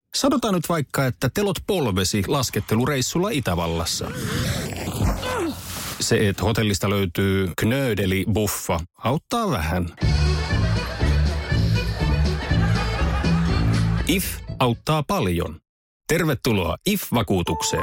Sanotaan nyt vaikka, että telot polvesi laskettelureissulla Itävallassa. Se, että hotellista löytyy knöydeli-buffa, auttaa vähän. IF auttaa paljon. Tervetuloa IF-vakuutukseen.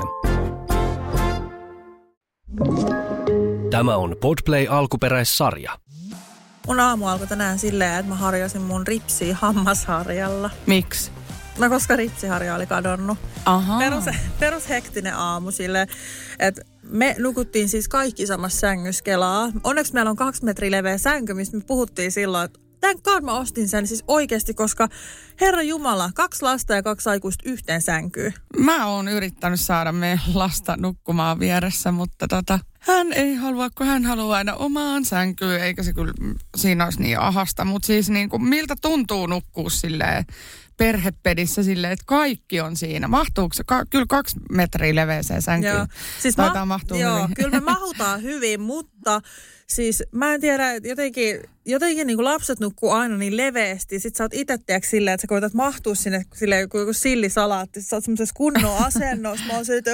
Tämä on Podplay alkuperäissarja. Mun aamu alkoi tänään silleen, että mä harjasin mun ripsiä hammasharjalla. Miksi? No koska ripsiharja oli kadonnut. Aha. Perus hektinen aamu silleen, että me nukuttiin siis kaikki samassa sängyssä Kelaa. Onneksi meillä on 2 metriä leveä sänky, mistä me puhuttiin silloin, että tän kaan mä ostin sen siis oikeasti, koska Herra Jumala, 2 lasta ja 2 aikuista yhteen sänkyyn. Mä oon yrittänyt saada meidän lasta nukkumaan vieressä, mutta hän ei halua, kun hän haluaa aina omaan sänkyyn, eikä se kyllä siinä olisi niin ahasta. Mutta siis niin kuin, miltä tuntuu nukkua silleen perhepedissä silleen, että kaikki on siinä. Mahtuuko se? Kyllä 2 metriä leveäseen sänkyyn. Joo. Siis hyvin. Kyllä me mahutaan hyvin, mutta siis mä en tiedä, että jotenkin niin kuin lapset nukkuu aina niin leveästi. Sit sä oot itse tiedätkö silleen, että sä koetat mahtua sinne silleen joku sillisalaatti. Sä oot semmoisessa kunnon asennossa. Mä oon se, että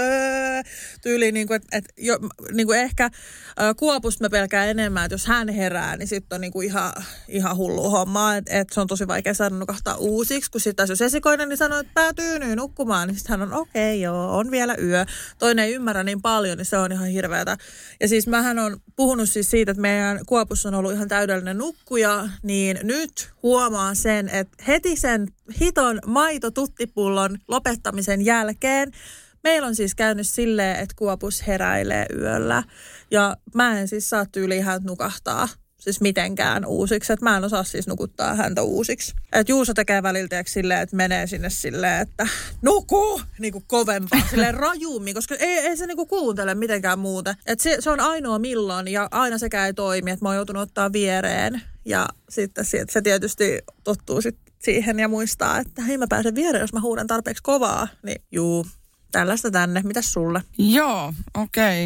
tyyliin niin kuin, että niin kuin ehkä Kuopusta mä pelkään enemmän, että jos hän herää, niin sitten on niin kuin ihan hullu homma. Että se on tosi vaikea saada nukahtaa uusiksi. Kun sitten taas jos esikoinen, niin sanoo, että päätyy nukkumaan. Niin sitten hän on okei, joo, on vielä yö. Toinen ei ymmärrä niin paljon, niin se on ihan hirveätä. Ja siis mähän on puhunut siis siitä, että meidän Kuopussa on ollut ihan täydellinen nukkuja, niin nyt huomaan sen, että heti sen hiton maitotuttipullon lopettamisen jälkeen meillä on siis käynyt silleen, että Kuopus heräilee yöllä. Ja mä en siis saa tyyliin häntä nukahtaa siis mitenkään uusiksi. Että mä en osaa siis nukuttaa häntä uusiksi. Että Juuso tekee välillä silleen, että menee sinne silleen, että nuku! Niin kuin kovempaa, silleen rajummin, koska ei se niinku kuuntele mitenkään muuta. Että se on ainoa milloin ja aina sekään ei toimi, että mä oon joutunut ottaa viereen. Ja sitten se tietysti tottuu sitten siihen ja muistaa, että hei mä pääsen viereen, jos mä huudan tarpeeksi kovaa. Niin juu. Tällaista tänne. Mitäs sulle? Joo, okei.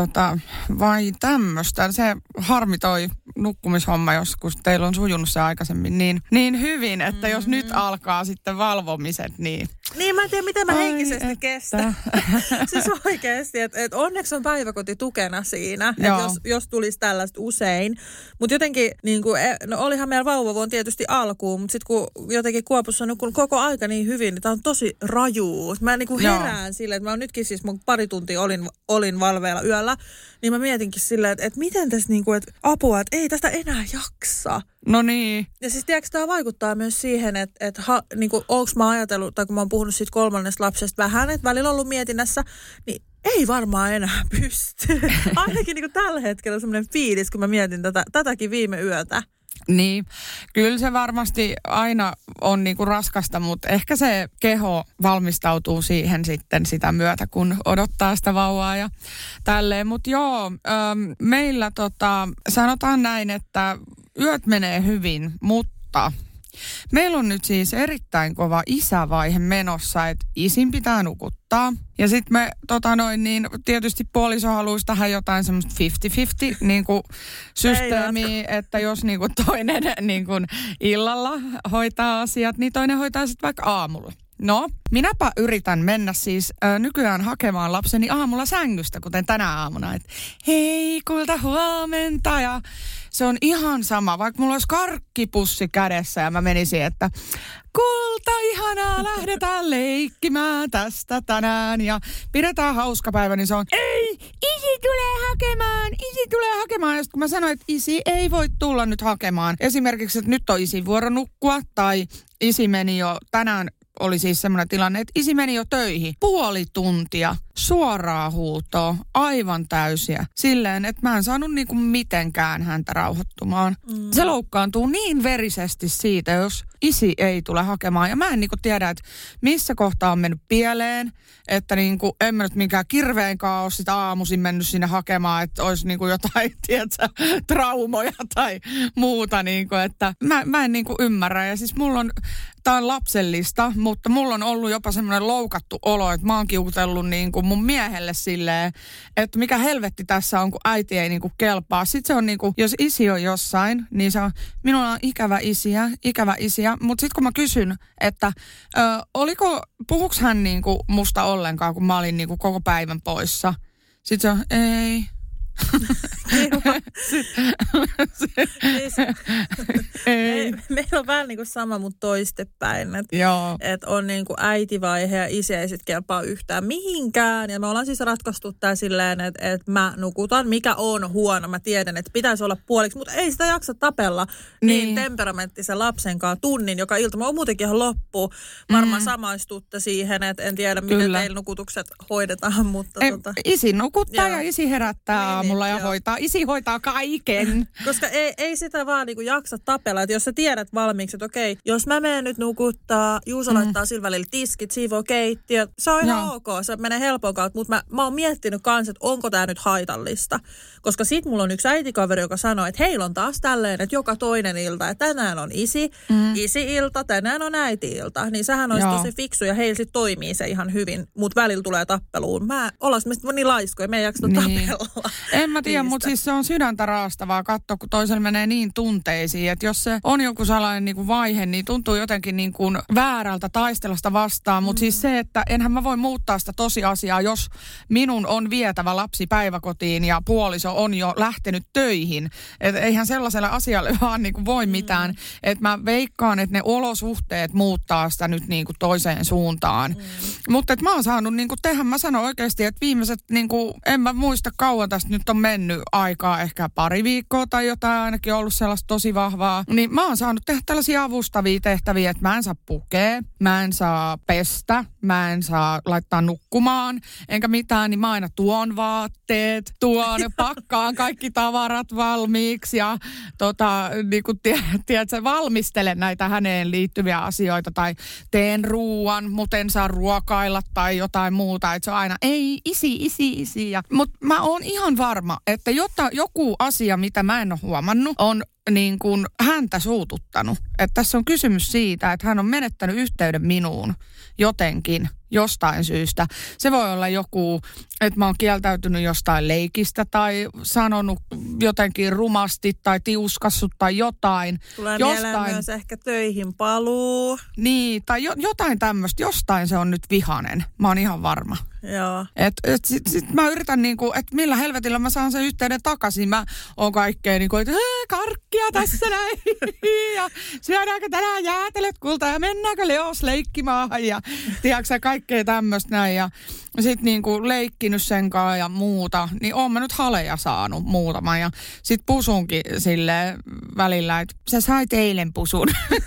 Vai tämmöistä. Se harmi toi nukkumishomma joskus. Teillä on sujunut se aikaisemmin niin hyvin, että jos nyt alkaa sitten valvomiset, niin... Niin, mä en tiedä, miten mä henkisesti kestän. Siis oikeasti, että onneksi on päiväkoti tukena siinä, että jos tulisi tällaista usein. Mutta jotenkin, niin kuin, no olihan meillä vauvavuon tietysti alkuun, mutta sitten kun jotenkin Kuopussa on nukkunut koko aika niin hyvin, niin tää on tosi rajuu. Mä niin kuin herään silleen, että mä nytkin siis mun 2 tuntia olin valveilla yöllä, niin mä mietinkin silleen, että miten tässä niinku, että apua, että ei tästä enää jaksa. No niin. Ja siis tiedätkö, tämä vaikuttaa myös siihen, että niinku, onko mä ajatellut, tai kun mä oon puhunut siitä 3. lapsesta vähän, että välillä on ollut mietinnässä, niin ei varmaan enää pysty. Ainakin niinku tällä hetkellä on semmoinen fiilis, kun mä mietin tätäkin viime yötä. Niin, kyllä se varmasti aina on niinku raskasta, mutta ehkä se keho valmistautuu siihen sitten sitä myötä, kun odottaa sitä vauvaa ja tälleen. Mutta joo, meillä sanotaan näin, että yöt menee hyvin, mutta meillä on nyt siis erittäin kova isävaihe menossa, että isin pitää nukuttaa. Ja sitten me niin tietysti puoliso haluaisi tähän jotain semmoista 50-50 niinku systeemiä, että jos niinku toinen niinku illalla hoitaa asiat, niin toinen hoitaa sitten vaikka aamulla. No, minäpä yritän mennä siis nykyään hakemaan lapseni aamulla sängystä, kuten tänä aamuna. Et, hei, kulta, huomenta. Ja se on ihan sama, vaikka mulla olisi karkkipussi kädessä ja mä menisin, että kulta, ihanaa, lähdetään leikkimään tästä tänään ja pidetään hauska päivä, niin se on, ei, isi tulee hakemaan. Ja sitten kun mä sanoin, että isi ei voi tulla nyt hakemaan, esimerkiksi, että nyt on isin vuoro nukkua tai isi meni jo tänään, oli siis semmoinen tilanne, että isi meni jo töihin. 0,5 tuntia, suoraa huutoa, aivan täysiä. Silleen, että mä en saanut niinku mitenkään häntä rauhoittumaan. Se loukkaantuu niin verisesti siitä, jos isi ei tule hakemaan. Ja mä en niinku tiedä, että missä kohtaa on mennyt pieleen. Että niinku, en mä nyt minkään kirveenkaan ole sitä aamuisin mennyt sinne hakemaan, että olisi niinku jotain, tiedätkö, traumoja tai muuta. Niinku, että mä en niinku ymmärrä. Ja siis tää on lapsellista, mutta mulla on ollut jopa semmoinen loukattu olo, että mä oon kiukutellut niinku kuin mun miehelle silleen, että mikä helvetti tässä on, kun äiti ei niin kuin kelpaa. Sitten se on niin kuin, jos isi on jossain, niin se on, minulla on ikävä isiä. Mutta sitten kun mä kysyn, että puhuks hän niin kuin musta ollenkaan, kun mä olin niin kuin koko päivän poissa. Sitten se on, ei. Meillä on vähän niin kuin sama, mutta toistepäin. Että on niin kuin äitivaihe ja isi ei sitten kelpaa yhtään mihinkään. Ja me ollaan siis ratkaistu tää silleen, että mä nukutan, mikä on huono. Mä tiedän, että pitäisi olla puoliksi, mutta ei sitä jaksa tapella niin temperamenttisen lapsen kanssa tunnin joka ilta. Mä oon muutenkin ihan loppu. Varmaan samaistutte siihen, että en tiedä, miten teillä nukutukset hoidetaan. Mutta isi nukuttaa ja isi herättää aamulla ja hoitaa. Isi hoitaa kaiken. Koska ei sitä vaan niinku jaksa tapella. Että jos sä tiedät valmiiksi, että okei, jos mä menen nyt nukuttaa, Juuso laittaa sillä välillä tiskit, siivoo keittiö. Se on ihan ok, se menee helpon kautta. Mutta mä oon miettinyt kanssa, että onko tää nyt haitallista. Koska sit mulla on yksi äitikaveri, joka sanoo, että heillä on taas tälleen, että joka toinen ilta. Että tänään on isi-ilta, tänään on äiti-ilta. Niin sehän olisi tosi fiksu ja heillä sit toimii se ihan hyvin. Mut välillä tulee tappeluun. Ollaan niin laiskoja, me ei jaksa tapella. En mä tiedä, mutta siis se on sydäntä raastavaa katsoa, kun toisella menee niin tunteisiin. Että jos se on joku salainen niin kuin vaihe, niin tuntuu jotenkin niin kuin väärältä taistella sitä vastaan. Mutta siis se, että enhän mä voi muuttaa sitä tosiasiaa, jos minun on vietävä lapsi päiväkotiin ja puoliso on jo lähtenyt töihin. Että eihän sellaiselle asialle vaan niin kuin voi mitään. Että mä veikkaan, että ne olosuhteet muuttaa sitä nyt niin kuin toiseen suuntaan. Mutta että mä oon saanut niin kuin tehdä, mä sanon oikeasti, että viimeiset, niin kuin, en mä muista kauan tästä nyt on mennyt aikaa, ehkä pari viikkoa tai jotain, ainakin ollut sellaista tosi vahvaa. Niin mä oon saanut tehdä tällaisia avustavia tehtäviä, että mä en saa pukea, mä en saa pestä, mä en saa laittaa nukkumaan, enkä mitään, niin mä aina tuon vaatteet, pakkaan kaikki tavarat valmiiksi ja niin kuin tiedätkö, valmistelen näitä häneen liittyviä asioita tai teen ruuan, mutta en saa ruokailla tai jotain muuta. Että se on aina, ei, isi. Mutta mä oon ihan varma, että joku asia, mitä mä en ole huomannut, on niin kuin häntä suututtanut. Että tässä on kysymys siitä, että hän on menettänyt yhteyden minuun jotenkin, jostain syystä. Se voi olla joku, että mä oon kieltäytynyt jostain leikistä tai sanonut jotenkin rumasti tai tiuskassut tai jotain. Tulee mieleen myös ehkä töihin paluu. Niin, tai jotain tämmöistä. Jostain se on nyt vihanen. Mä oon ihan varma. Joo. Sit mä yritän niinku, että millä helvetillä mä saan sen yhteyden takaisin. Mä oon kaikkea niinku, että karkkia tässä näin. Ja syödäänkö tänään jäätelöt kulta ja mennäänkö Leos leikkimaahan ja tiedätkö kaikkea tämmöistä näin. Ja sit niinku leikkinyt sen kanssa ja muuta. Niin oon mä nyt haleja saanut muutama. Ja sit pusunkin silleen välillä, että sä sait eilen pusun.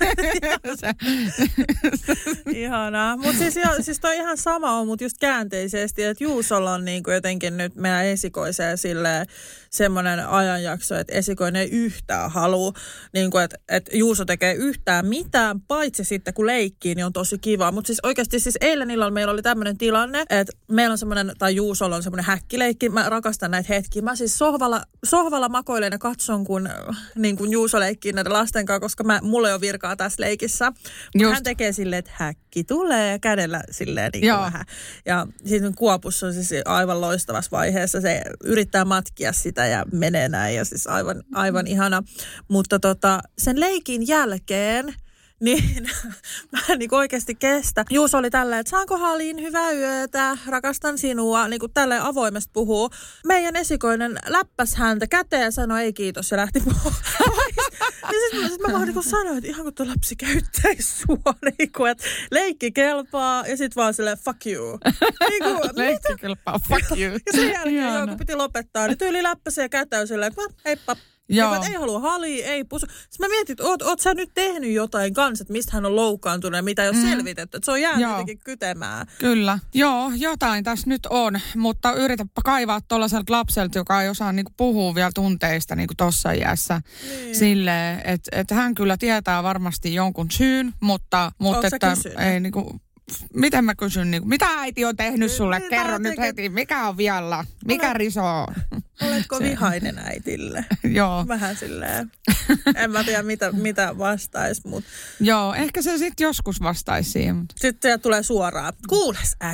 Ihanaa. Mutta siis toi ihan sama on, mutta just käänteisesti, että Juusolla on niinku jotenkin nyt meidän esikoiseen silleen semmoinen ajanjakso, että esikoinen ei yhtään halua, niinku, että Juuso tekee yhtään mitään, paitsi sitten kun leikkii, niin on tosi kiva. Mutta siis oikeasti siis eilen illalla meillä oli tämmöinen tilanne, että meillä on semmoinen, tai Juusolla on semmoinen häkkileikki, mä rakastan näitä hetkiä. Mä siis sohvalla makoilen ja katson, kun niin kuin Juuso leikkii näiden lasten kanssa, koska mulla ei ole virkaa tässä leikissä. Mutta hän tekee silleen, että häkki tulee kädellä silleen niin kuin vähän. Ja sitten Kuopussa on siis aivan loistavassa vaiheessa. Se yrittää matkia sitä ja menee näin ja siis aivan ihana. Mutta sen leikin jälkeen niin mä en niin oikeasti kestä. Juuso oli tälleen, että saanko Halin, hyvää yötä, rakastan sinua, niin kuin tälleen avoimesti puhuu. Meidän esikoinen läppäs häntä käteen ja sanoi ei kiitos ja lähti pois. Niin sit mä vaan niin sanoin, että ihan kun tuo lapsi käyttäisi sua, niin kuin, että leikki kelpaa ja sit vaan silleen fuck you. Niin kuin, leikki kelpaa, fuck you. Ja sen jälkeen kun piti lopettaa, niin tyyli läppäsi ja käteen silleen, että heippa. Joo. Ei halua halia, ei pusu. Sitten mä mietin, että oot sä nyt tehnyt jotain kanssa, että mistä hän on loukkaantunut ja mitä ei ole selvitetty. Että se on jäänyt jotenkin kytemään. Kyllä. Joo, jotain tässä nyt on. Mutta yritäpä kaivaa tuollaiselta lapselta, joka ei osaa niinku puhua vielä tunteista niinku tossa iässä. Niin. Silleen, että hän kyllä tietää varmasti jonkun syyn, mutta että ei niinku... Miten mä kysyn, niin, mitä äiti on tehnyt sulle? Kerro nyt heti, mikä on vialla? Mikä risoo? Oletko vihainen äitille? Joo. Vähän silleen. En mä tiedä, mitä vastaisi, mutta... Joo, ehkä se sitten joskus vastaisi siihen. Sitten se tulee suoraan. Kuules äiti,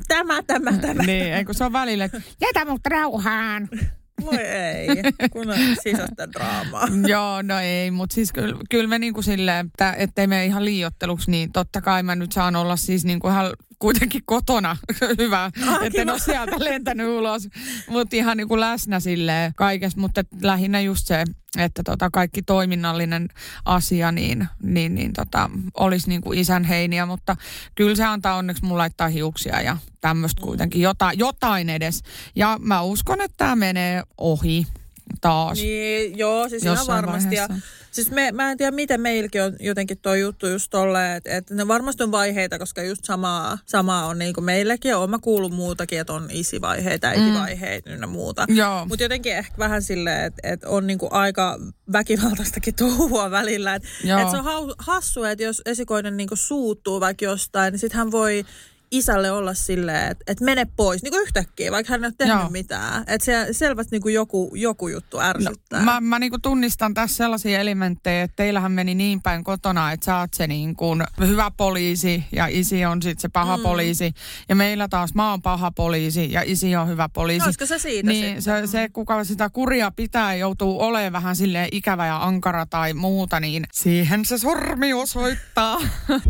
tämä. Niin, eikö se on välillä, että jätä mut rauhaan. Voi ei, kun on sisäistä draamaa. Joo, no ei, mutta siis kyllä me niinku silleen, että ettei me ihan liioitteluksi, niin totta kai mä nyt saan olla siis niinku ihan kuitenkin kotona hyvä, että en ole sieltä lentänyt ulos, mutta ihan niinku läsnä silleen kaikessa, mutta lähinnä just se, että kaikki toiminnallinen asia niin olisi niinku isän heiniä, mutta kyllä se antaa onneksi mun laittaa hiuksia ja tämmöistä kuitenkin jotain edes. Ja mä uskon, että tämä menee ohi taas. Niin, joo, siis ihan varmasti. Ja, siis mä en tiedä, miten meilläkin on jotenkin tuo juttu just tolleen, että ne varmasti on vaiheita, koska just samaa on niin kuin meilläkin. Ja mä kuullut muutakin, että on isivaiheita, äitivaiheita ja muuta. Mutta jotenkin ehkä vähän silleen, että on niin kuin aika väkivaltaistakin touhua välillä. Että se on hassu, että jos esikoinen niin kuin suuttuu vaikka jostain, niin sit hän voi isälle olla silleen, että mene pois, niin kuin yhtäkkiä, vaikka hän ei ole tehnyt mitään. Että se selvästi niin kuin joku juttu ärsyttää. No, mä niin kuin tunnistan tässä sellaisia elementtejä, että teillähän meni niin päin kotona, että sä oot se niin kuin hyvä poliisi ja isi on sitten se paha poliisi. Ja meillä taas mä oon paha poliisi ja isi on hyvä poliisi. Olisiko se siitä niin se, kuka sitä kuria pitää, joutuu olemaan vähän silleen ikävä ja ankara tai muuta, niin siihen se sormi osoittaa.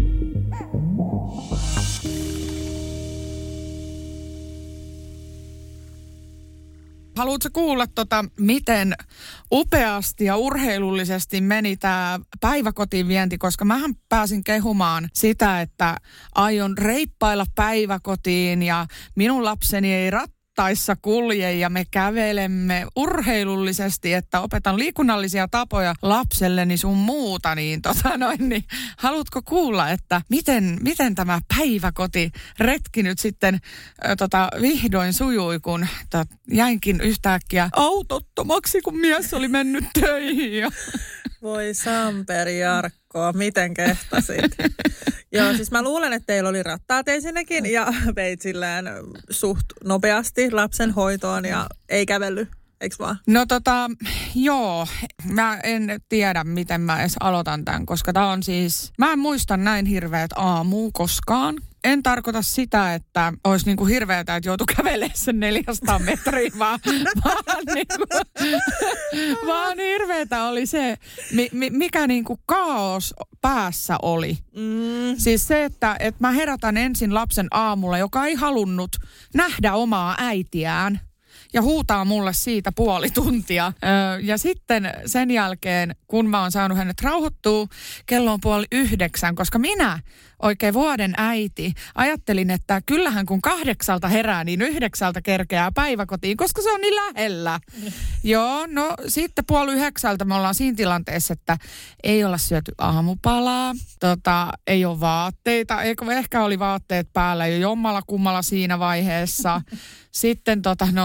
Haluatko kuulla, miten upeasti ja urheilullisesti meni tämä päiväkotiin vienti, koska mähän pääsin kehumaan sitä, että aion reippailla päiväkotiin ja minun lapseni ei rattaissa kulje ja me kävelemme urheilullisesti, että opetan liikunnallisia tapoja lapselleni sun muuta, niin niin haluatko kuulla, että miten tämä päiväkotiretki nyt sitten vihdoin sujui, kun jäinkin yhtäkkiä autottomaksi, kun mies oli mennyt töihin. Voi Samperi Jarkko, miten kehtasit? Joo, siis mä luulen, että teillä oli rattaat ensinnäkin ja veit silleen suht nopeasti lapsen hoitoon ja ei kävellyt. Eikö vaan? No joo. Mä en tiedä, miten mä edes aloitan tämän, koska tää on siis, mä en muista näin hirveät aamua koskaan. En tarkoita sitä, että olisi niinku hirveätä, että joutuu kävelemään sen 400 metriä, vaan hirveätä oli se, mikä niinku kaos päässä oli. Siis se, että mä herätän ensin lapsen aamulla, joka ei halunnut nähdä omaa äitiään. Ja huutaa mulle siitä puoli tuntia. Ja sitten sen jälkeen, kun mä oon saanut hänet rauhoittua, kello on 8:30, koska minä, oikein vuoden äiti, ajattelin, että kyllähän kun 8 herää, niin 9 kerkeää päiväkotiin, koska se on niin lähellä. Joo, no sitten 8:30 me ollaan siinä tilanteessa, että ei olla syöty aamupalaa, ei ole vaatteita, ehkä oli vaatteet päällä jo jommalla kummalla siinä vaiheessa. Sitten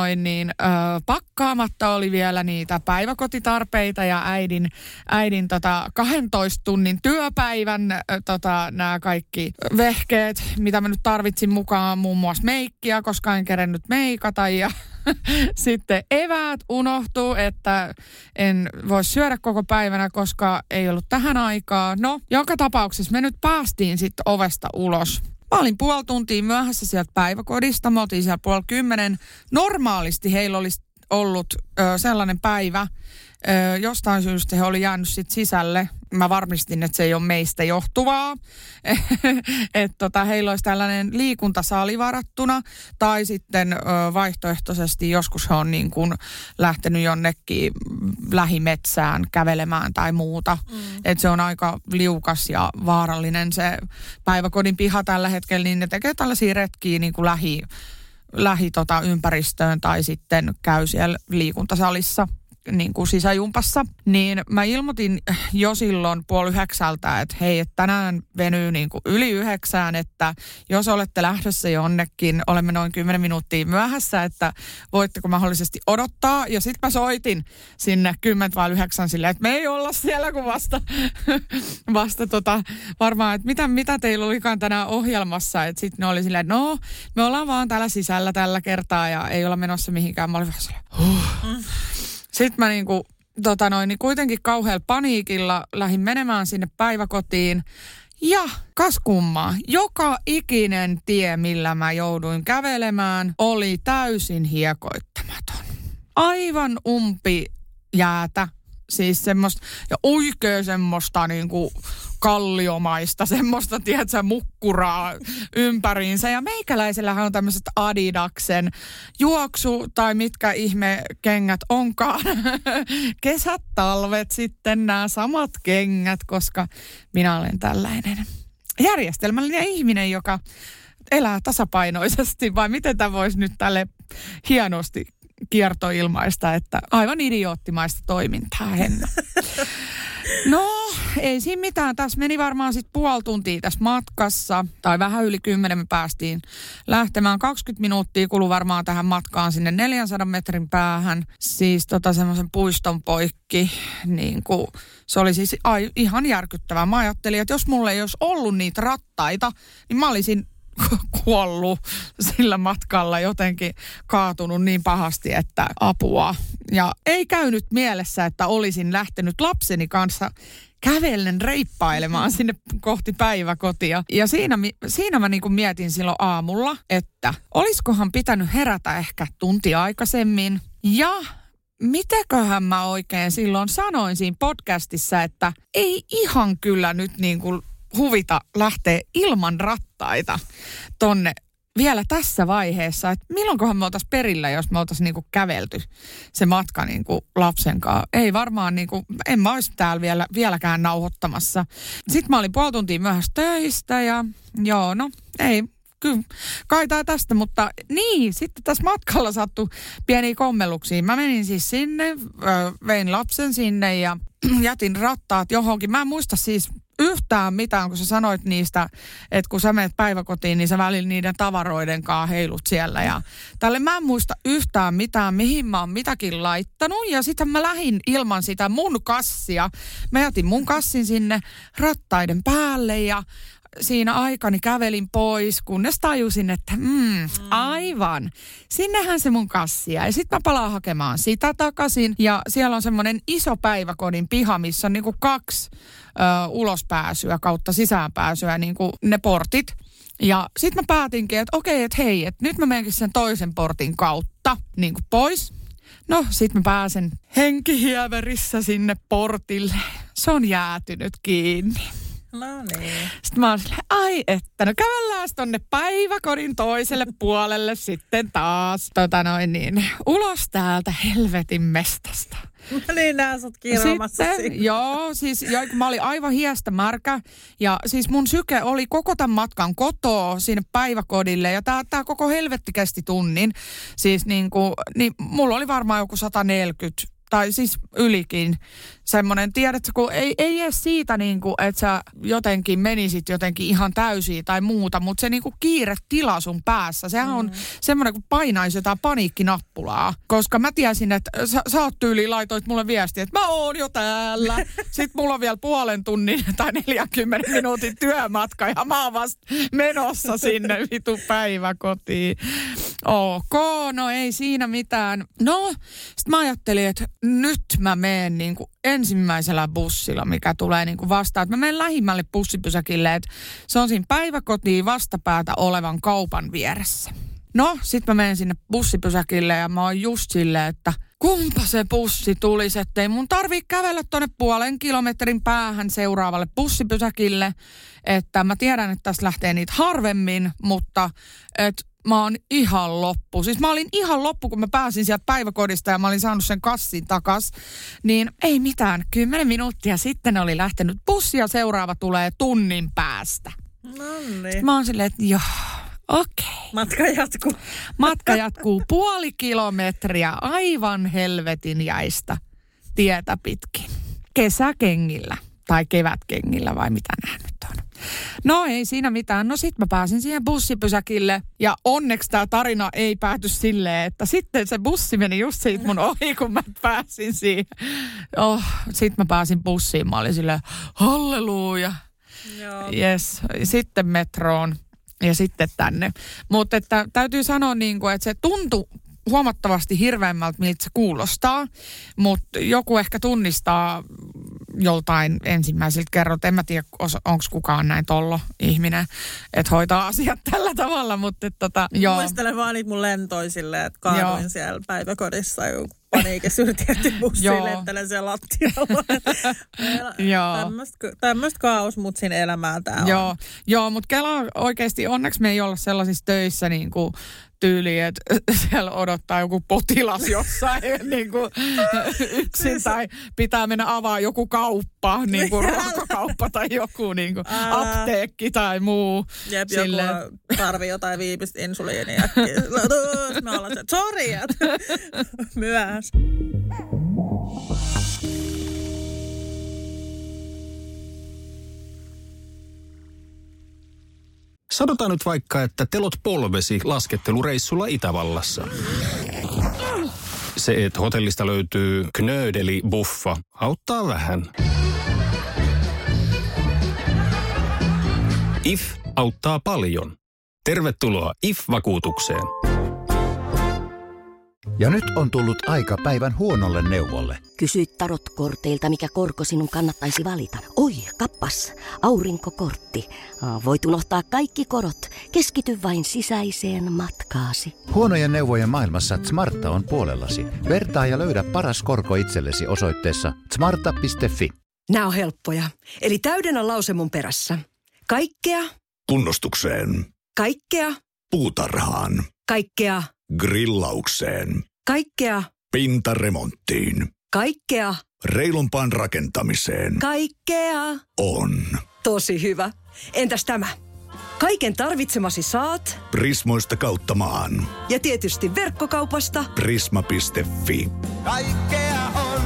pakkaamatta oli vielä niitä päiväkotitarpeita ja äidin 12 tunnin työpäivän nämä kaikki vehkeet, mitä mä nyt tarvitsin mukaan, muun muassa meikkiä, koska en kerennyt meikata ja sitten eväät unohtuu, että en voi syödä koko päivänä, koska ei ollut tähän aikaa. No, joka tapauksessa me nyt päästiin sitten ovesta ulos. Mä olin puoli tuntia myöhässä sieltä päiväkodista. Me oltiin siellä 9:30. Normaalisti heillä olisi ollut sellainen päivä. Jostain syystä he oli jäänyt sitten sisälle. Mä varmistin, että se ei ole meistä johtuvaa. Että heillä olisi tällainen liikuntasali varattuna. Tai sitten vaihtoehtoisesti joskus he on niin kuin lähtenyt jonnekin lähimetsään kävelemään tai muuta. Että se on aika liukas ja vaarallinen se päiväkodin piha tällä hetkellä. Niin ne tekee tällaisia retkiä niin kuin ympäristöön tai sitten käy siellä liikuntasalissa niin kuin sisäjumpassa, niin mä ilmoitin jo silloin 8:30, että hei, että tänään venyy niin kuin yli 9, että jos olette lähdössä jonnekin, olemme noin 10 minuuttia myöhässä, että voitteko mahdollisesti odottaa. Ja sitten mä soitin sinne 10:09 silleen, että me ei olla siellä kuin vasta varmaan, että mitä teillä olikaan tänään ohjelmassa. Että sitten ne oli silleen, että no, me ollaan vaan täällä sisällä tällä kertaa ja ei olla menossa mihinkään. Mä olin vähän silleen, Sitten mä kuitenkin kauhealla paniikilla lähdin menemään sinne päiväkotiin Ja kas kummaa, joka ikinen tie, millä mä jouduin kävelemään, oli täysin hiekoittamaton. Aivan jäätä, siis semmoista, ja oikein semmoista niinku kalliomaista, semmoista, tiedätkö, mukkuraa ympäriinsä. Ja meikäläisellähän on tämmöiset Adidaksen juoksu, tai mitkä ihme kengät onkaan. Kesät, talvet sitten nämä samat kengät, koska minä olen tällainen järjestelmällinen ihminen, joka elää tasapainoisesti. Vai miten tämä voisi nyt tälle hienosti kiertoilmaista, että aivan idioottimaista toimintaa, Henna. No, ei siinä mitään. Tässä meni varmaan sitten puoli tuntia tässä matkassa, tai vähän yli 10 me päästiin lähtemään. 20 minuuttia kului varmaan tähän matkaan sinne 400 metrin päähän, siis semmoisen puiston poikki. Niin kuin, se oli siis ihan järkyttävää. Mä ajattelin, että jos mulla ei olisi ollut niitä rattaita, niin mä olisin kuollut sillä matkalla, jotenkin kaatunut niin pahasti, että apua. Ja ei käynyt mielessä, että olisin lähtenyt lapseni kanssa kävellen reippailemaan sinne kohti päiväkotia. Ja siinä mä niinku mietin silloin aamulla, että olisikohan pitänyt herätä ehkä tunti aikaisemmin. Ja mitäköhän mä oikein silloin sanoin siinä podcastissa, että ei ihan kyllä nyt niinku huvita lähteä ilman rattaita tonne vielä tässä vaiheessa, että milloinkohan me oltaisiin perillä, jos me oltaisiin niinku kävelty se matka niinku lapsen kanssa. Ei varmaan niinku, en mä olisi täällä vieläkään nauhoittamassa. Sitten mä olin puoli tuntia myöhässä töistä ja joo, no ei, kyllä kaitaa tästä, mutta niin, sitten tässä matkalla sattui pieniä kommelluksia. Mä menin siis sinne, vein lapsen sinne ja jätin rattaat johonkin. Mä en muista siis yhtään mitään, kun sä sanoit niistä, että kun sä menet päiväkotiin, niin sä välillä niiden tavaroiden kanssa heilut siellä. Ja tälle mä en muista yhtään mitään, mihin mä oon mitäkin laittanut. Ja sitten mä lähdin ilman sitä mun kassia. Mä jätin mun kassin sinne rattaiden päälle ja siinä aikani kävelin pois, kunnes tajusin, että aivan, sinnehän se mun kassia. Ja sitten mä palaan hakemaan sitä takaisin. Ja siellä on semmoinen iso päiväkodin piha, missä on niinku 2 ulospääsyä kautta sisäänpääsyä, niinku ne portit. Ja sitten mä päätinkin, että okei, että hei, että nyt mä menenkin sen toisen portin kautta niinku pois. No, sit mä pääsen henkihieverissä sinne portille. Se on jäätynyt kiinni. No niin. Sitten mä oon silleen, ai että, no kävellään tonne päiväkodin toiselle puolelle sitten taas, ulos täältä helvetin mestasta. No niin, nää sut kiroamassa sitten, joo, siis kun mä olin aivan hiestä märkä ja siis mun syke oli koko tämän matkan kotoa sinne päiväkodille ja tää koko helvetti kesti tunnin. Siis niin mulla oli varmaan joku 140 tai siis ylikin semmoinen, tiedätkö, kun ei edes siitä niinku, että sä jotenkin menisit jotenkin ihan täysiä tai muuta, mutta se niinku kiiretila sun päässä, sehän on semmoinen, kun painaisi jotain paniikkinappulaa, koska mä tiesin, että sä oot tyyliin, laitoit mulle viestiä, että mä oon jo täällä. Sitten mulla on vielä puolen tunnin tai 40 minuutin työmatka ja mä oon vasta menossa sinne vitu päiväkotiin. Ok, no ei siinä mitään. No, sit mä ajattelin, että nyt mä menen niinku ensimmäisellä bussilla, mikä tulee niinku vastaan. Että mä menen lähimmälle bussipysäkille, että se on siinä päiväkotiin vastapäätä olevan kaupan vieressä. No, sit mä menen sinne bussipysäkille ja mä oon just silleen, että kumpa se bussi tulisi, ettei mun tarvii kävellä tonne 0,5 kilometrin päähän seuraavalle bussipysäkille. Että mä tiedän, että tässä lähtee niitä harvemmin, mutta että mä oon ihan loppu. Siis mä olin ihan loppu, kun mä pääsin sieltä päiväkodista ja mä olin saanut sen kassin takas. Niin ei mitään, 10 minuuttia sitten oli lähtenyt bussi ja seuraava tulee tunnin päästä. No niin. Sitten mä oon silleen, että joo, okei. Matka jatkuu. Matka jatkuu 0,5 kilometriä aivan helvetin jäistä tietä pitkin. Kesäkengillä tai kevätkengillä vai mitä nää nyt on. No ei siinä mitään. No sit mä pääsin siihen bussipysäkille ja onneksi tää tarina ei pääty silleen, että sitten se bussi meni just siitä mun ohi, kun mä pääsin siihen. Sit mä pääsin bussiin. Mä olin silleen, halleluja. Yes. Sitten metroon ja sitten tänne. Mutta että täytyy sanoa niin kuin, että se tuntui huomattavasti hirveämmältä, miltä se kuulostaa, mutta joku ehkä tunnistaa joltain ensimmäisiltä kerrot. En mä tiedä, onko kukaan näin tollo ihminen, että hoitaa asiat tällä tavalla, mutta joo. Muistelen vaan niitä mun lentoja silleen, että kaaduin siellä päiväkodissa paniikissa yritin bussiin, lentelen siellä lattialla. Tämmöistä kaosmutsin elämää tää on. Joo, mutta Kela oikeasti, onneksi me ei olla sellaisissa töissä niin kuin tyyliin, että siellä odottaa joku potilas jossain niin kuin yksin tai pitää mennä avaa joku kauppa, niin kuin ruokakauppa tai joku niin kuin apteekki tai muu. Jep, joku tarvii jotain viimeistä insuliinia. Me ollaan se, sorry, myös. Sanotaan nyt vaikka, että telot polvesi laskettelureissulla Itävallassa. Se, että hotellista löytyy knöydeli-buffa, auttaa vähän. IF auttaa paljon. Tervetuloa IF-vakuutukseen. Ja nyt on tullut aika päivän huonolle neuvolle. Kysy tarotkorteilta, mikä korko sinun kannattaisi valita. Oi, kappas, aurinkokortti. Voit unohtaa kaikki korot. Keskity vain sisäiseen matkaasi. Huonojen neuvojen maailmassa Smarta on puolellasi. Vertaa ja löydä paras korko itsellesi osoitteessa smarta.fi. Nämä on helppoja. Eli täydennä lause mun perässä. Kaikkea. Kunnostukseen. Kaikkea. Puutarhaan. Kaikkea. Grillaukseen. Kaikkea. Pintaremonttiin. Kaikkea. Reilumpaan rakentamiseen. Kaikkea. On. Tosi hyvä. Entäs tämä? Kaiken tarvitsemasi saat Prismoista kautta maan. ja tietysti verkkokaupasta Prisma.fi. Kaikkea on.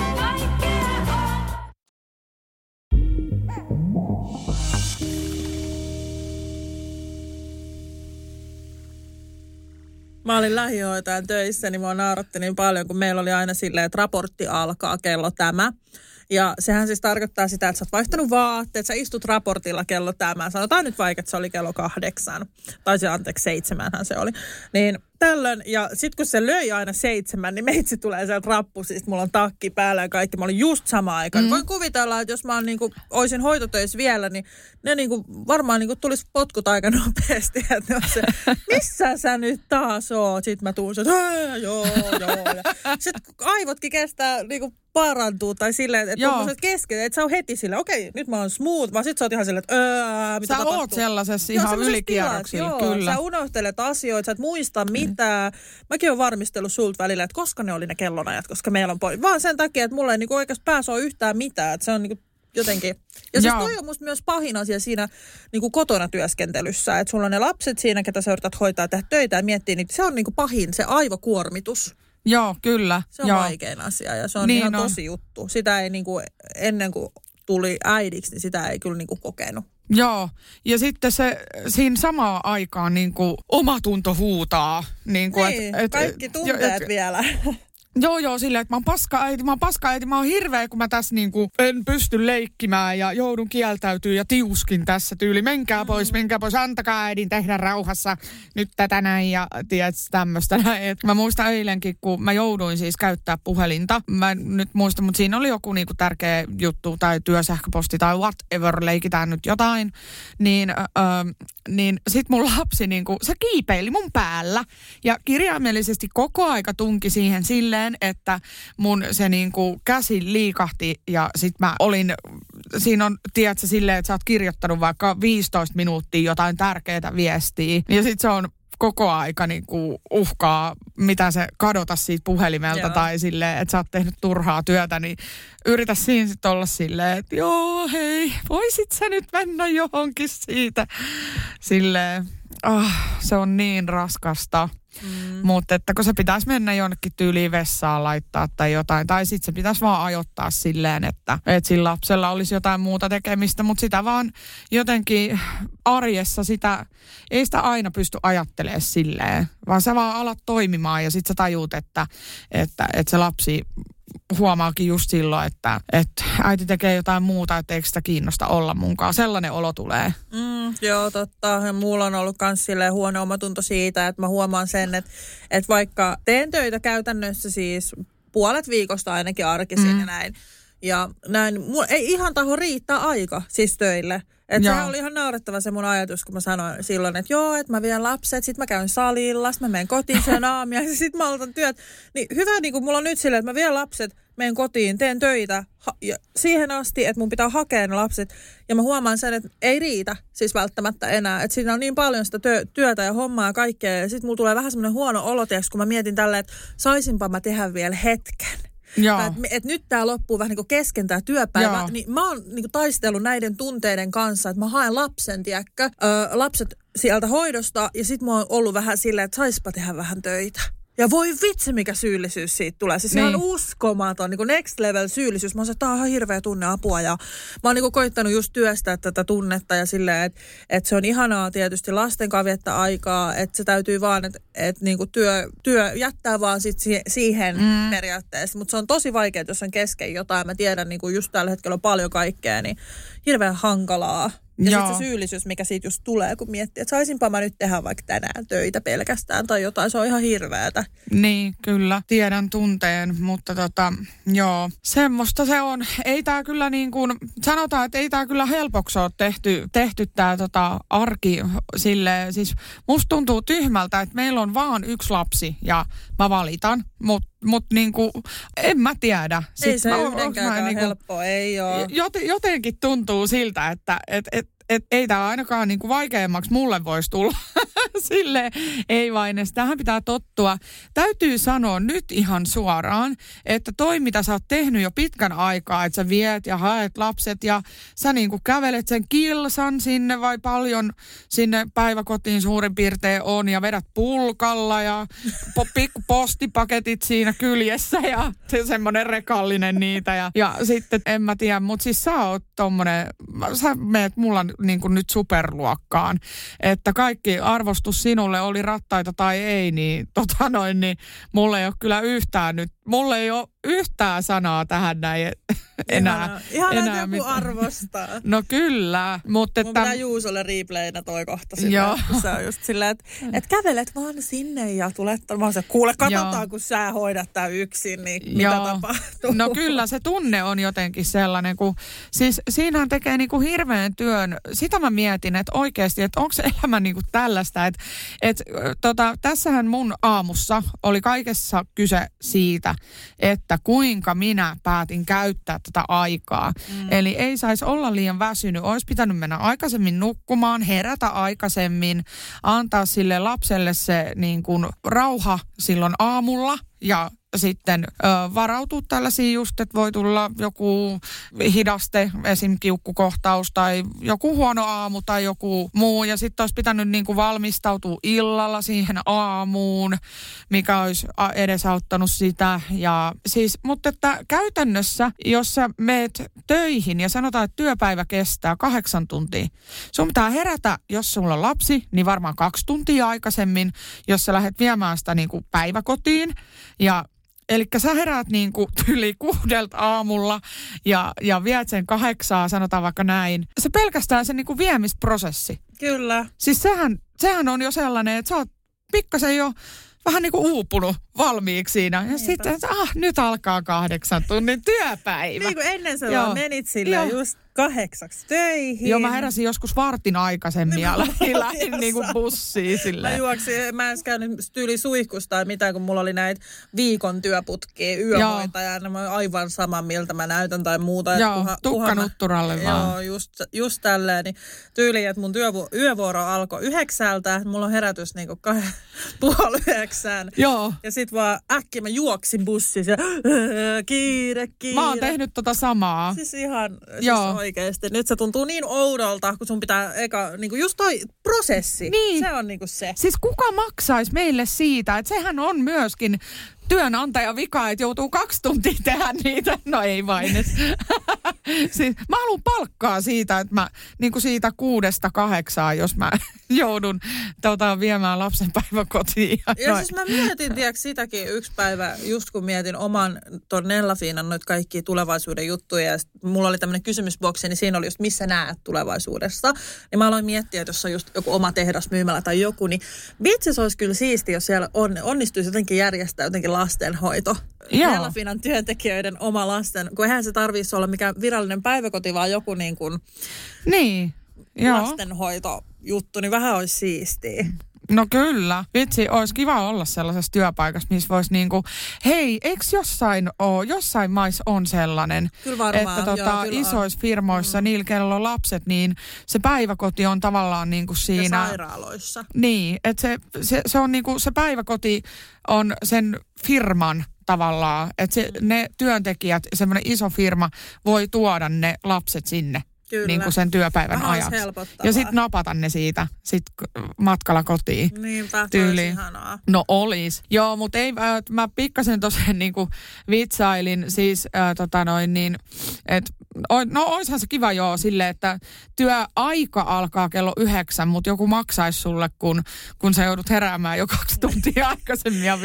Mä olin lähihoitajan töissä, niin mua nauratti niin paljon, kun meillä oli aina silleen, että raportti alkaa kello tämä. Ja sehän siis tarkoittaa sitä, että sä oot vaihtanut vaatteet, sä istut raportilla kello tämä. Sanotaan nyt vaikka, että se oli kello 8, tai 7 se oli. Niin tällöin, ja sit kun se löi aina 7, niin meitsi tulee sieltä rappusista, mulla on takki päällä ja kaikki. Mä olin just sama aikaan. Voin kuvitella, että jos mä oisin hoitotöissä vielä, niin ne varmaan tulisi potkut aika nopeasti. Että ne se, missä sä nyt taas oot? Sitten mä tuun joo. Ja sitten aivotkin kestää parantuu tai silleen, että on kesken, että sä oot heti silleen, okei, nyt mä oon smooth, vaan sit sä oot ihan silleen, että mitä sä tapahtuu? Oot sellaisessa ihan ylikierroksilla, kyllä. Sä unohtelet asioita, sä et muista mitään. Mäkin oon varmistellut sulta välillä, että koska ne oli ne kellonajat, koska meillä on vaan sen takia, että mulla ei oikeasti pääse ole yhtään mitään, että se on jotenkin. Ja siis toi on musta myös pahin asia siinä kotona työskentelyssä, että sulla on ne lapset siinä, ketä sä yrität hoitaa ja tehdä töitä ja miettiä, niin se on pahin, se aivokuormitus. Joo, kyllä. Se on vaikein asia ja se on ihan tosi juttu. Sitä ei ennen kuin tuli äidiksi, niin sitä ei kyllä kokenut. Joo, ja sitten se siinä samaan aikaan omatunto huutaa. Kaikki tunteet vielä. Joo, silleen, että mä oon paska-äiti, mä oon hirveä, kun mä tässä en pysty leikkimään ja joudun kieltäytyy ja tiuskin tässä tyyli. Menkää pois, antakaa äidin tehdä rauhassa nyt tätä näin ja tiedätkö tämmöistä näin. Mä muistan eilenkin, kun mä jouduin siis käyttää puhelinta. Mä nyt muistan, mutta siinä oli joku tärkeä juttu tai työsähköposti tai whatever, leikitään nyt jotain. Niin sit mun lapsi se kiipeili mun päällä ja kirjaimellisesti koko aika tunki siihen silleen, että mun se käsi liikahti ja sit mä olin, siinä on, tiedätkö, silleen, että sä oot kirjoittanut vaikka 15 minuuttia jotain tärkeää viestiä ja sit se on koko aika uhkaa, mitä se kadota siitä puhelimelta tai silleen, että sä oot tehnyt turhaa työtä, niin yritä siinä sitten olla silleen, että joo, hei, voisit sä nyt mennä johonkin siitä. Silleen, se on niin raskasta. Mutta että kun se pitäisi mennä jonnekin tyyliin vessaan laittaa tai jotain, tai sitten se pitäisi vaan ajoittaa silleen, että sillä lapsella olisi jotain muuta tekemistä, mutta sitä vaan jotenkin arjessa ei sitä aina pysty ajattelemaan silleen, vaan sä vaan alat toimimaan ja sitten sä tajuut, että se lapsi huomaakin just silloin, että äiti tekee jotain muuta, että eikö sitä kiinnosta olla munkaan. Sellainen olo tulee. Joo, totta. Ja mulla on ollut myös silleen huono omatunto siitä, että mä huomaan sen, että vaikka teen töitä käytännössä siis puolet viikosta ainakin arkisin ja näin. Ja näin, ei ihan taho riittää aika siis töille. Että sehän oli ihan naurettava se mun ajatus, kun mä sanoin silloin, että joo, että mä vien lapset, sit mä käyn salilla, sit mä menen kotiin sen aamia ja sit mä aloitan työt. Niin hyvä, niin kuin mulla on nyt silleen, että mä vien lapset, menen kotiin, teen töitä ja siihen asti, että mun pitää hakea ne lapset. Ja mä huomaan sen, että ei riitä siis välttämättä enää. Että siinä on niin paljon sitä työtä ja hommaa ja kaikkea. Ja sit mulla tulee vähän semmoinen huono olo, kun mä mietin tälleen, että saisinpa mä tehdä vielä hetken. Että nyt tää loppuu vähän niin kuin kesken tää työpäivä. Niin mä oon niin kuin taistellut näiden tunteiden kanssa, että mä haen lapsen, tiedätkö, lapset sieltä hoidosta. Ja sit mä oon ollut vähän silleen, että saispa tehdä vähän töitä. Ja voi vitsi, mikä syyllisyys siitä tulee. Siis ihan uskomaton, niin kuin next level syyllisyys. Mä oon että tää on ihan hirveä tunne apua. Ja mä oon niin kuin koittanut just työstää tätä tunnetta ja silleen, että se on ihanaa tietysti lasten kanssa viettää aikaa. Että se täytyy vaan, että niin kuin työ jättää vaan sit siihen periaatteessa. Mutta se on tosi vaikea, jos on kesken jotain. Mä tiedän, niin kuin just tällä hetkellä on paljon kaikkea, niin hirveän hankalaa. Ja sitten se syyllisyys, mikä siitä just tulee, kun miettii, että saisinpa mä nyt tehdä vaikka tänään töitä pelkästään tai jotain. Se on ihan hirveätä. Niin, kyllä. Tiedän tunteen, mutta semmoista se on. Ei tää kyllä niin kuin, sanotaan, että ei tää kyllä helpoksi ole tehty tää arki silleen. Siis musta tuntuu tyhmältä, että meillä on vaan yksi lapsi ja mä valitan, mutta niinku, en mä tiedä. Ei se yhdenkään helppoa, ei ole. Jotenkin tuntuu siltä, että ei tämä ainakaan niinku vaikeammaksi mulle voisi tulla. Silleen, ei vain. Tähän pitää tottua. Täytyy sanoa nyt ihan suoraan, että toi mitä sä oot tehnyt jo pitkän aikaa, että sä viet ja haet lapset ja sä niinku kävelet sen kilsan sinne vai paljon sinne päiväkotiin suurin piirtein on ja vedät pulkalla ja pikku postipaketit siinä kyljessä ja semmoinen rekallinen niitä ja sitten en mä tiedä, mutta siis sä oot tommonen, sä meet mulla niinku nyt superluokkaan, että kaikki arvostus sinulle oli rattaita tai ei, niin niin mulla ei ole kyllä mulla ei ole yhtään sanaa tähän näin enää. Ihana, että joku arvostaa. No kyllä, mutta mun pitää Juusolle replayna toi kohta silleen, kun se on just silleen, että kävelet vaan sinne ja tulet. Mä oon se, kuule, katsotaan, kun sä hoidat tää yksin, niin mitä tapahtuu. No kyllä, se tunne on jotenkin sellainen, kun siis siinähän tekee niinku hirveän työn. Sitä mä mietin, että oikeasti, että onko se elämä niinku tällaista, että tässähän mun aamussa oli kaikessa kyse siitä, että kuinka minä päätin käyttää tätä aikaa. Eli ei saisi olla liian väsynyt. Olisi pitänyt mennä aikaisemmin nukkumaan, herätä aikaisemmin, antaa sille lapselle se niin kuin rauha silloin aamulla ja sitten varautua tällaisiin just, että voi tulla joku hidaste, esim. Kiukkukohtaus tai joku huono aamu tai joku muu. Ja sitten olisi pitänyt niin kuin valmistautua illalla siihen aamuun, mikä olisi edesauttanut sitä. Ja siis, mutta että käytännössä, jos sä meet töihin ja sanotaan, että työpäivä kestää 8 tuntia. Sun pitää herätä, jos sulla on lapsi, niin varmaan 2 tuntia aikaisemmin, jos sä lähdet viemään sitä niin kuin päiväkotiin. Elikkä sä heräät niin kuin yli 6 aamulla ja viet sen 8, sanotaan vaikka näin. Se pelkästään se niin kuin viemisprosessi. Kyllä. Siis sehän on jo sellainen, että sä oot pikkasen jo vähän niin kuin uupunut valmiiksi siinä. Ja sitten, nyt alkaa 8 tunnin työpäivä. Niin kuin ennen sä vaan menit silleen just 8 töihin. Joo, mä heräsin joskus vartin aikaisemmin ja lähdin niin kuin bussiin silleen. Mä juoksin, mä en käynyt tyyli suihkusta tai mitään, kun mulla oli näitä viikon työputkia, yöhoitaja. Mä olin aivan sama, miltä mä näytän tai muuta. Joo, tukkanutturalle vaan. Joo, just tälleen. Niin tyyli, että mun yövuoro alkoi 9, mulla on herätys niin kuin 8:30. Joo. Ja sit vaan äkkiä mä juoksin bussiin ja kiire. Mä oon tehnyt samaa. Siis ihan oikeesti. Nyt se tuntuu niin oudolta, kun sun pitää niinku just toi prosessi. Niin. Se on niinku se. Siis kuka maksaisi meille siitä, että sehän on myöskin työnantaja vika, että joutuu 2 tuntia tehdä niitä. No ei vain. Siis, mä haluan palkkaa siitä, että mä niinku siitä 6-8, jos mä joudun viemään lapsen päiväkotiin. Ja siis mä mietin, tiedätkö, sitäkin yksi päivä, just kun mietin oman ton Nellafiinan noita kaikkia tulevaisuuden juttuja. Ja mulla oli tämmöinen kysymysboksi, niin siinä oli just missä näet tulevaisuudessa. Niin mä aloin miettiä, että jos on just joku oma tehdasmyymälä tai joku, niin vitsi se olisi kyllä siisti, jos siellä onnistuisi jotenkin järjestää jotenkin lastenhoito. Mellafinan työntekijöiden oma lasten, kun eihän se tarvitsisi olla mikään virallinen päiväkoti, vaan joku niin kuin lastenhoitojuttu, niin vähän olisi siistiä. No kyllä. Vitsi, olisi kiva olla sellaisessa työpaikassa, missä voisi niinku, hei, eikö jossain maissa on sellainen, kyllä varmaan, että isoissa firmoissa, niillä kello on lapset, niin se päiväkoti on tavallaan niinku siinä. Ja sairaaloissa. Niin, että se on niinku, se päiväkoti on sen firman tavallaan, että ne työntekijät, semmoinen iso firma voi tuoda ne lapset sinne. Niin kuin sen työpäivän ajaksi. Ja sitten napata ne siitä matkalla kotiin. Niinpä, olisi ihanaa. No olis. Joo, mutta ei, mä pikkasen tosiaan niin kuin vitsailin siis, että no oishan se kiva joo silleen, että työaika alkaa kello 9, mutta joku maksaisi sulle, kun sä joudut heräämään jo 2 tuntia aikaisemmin ja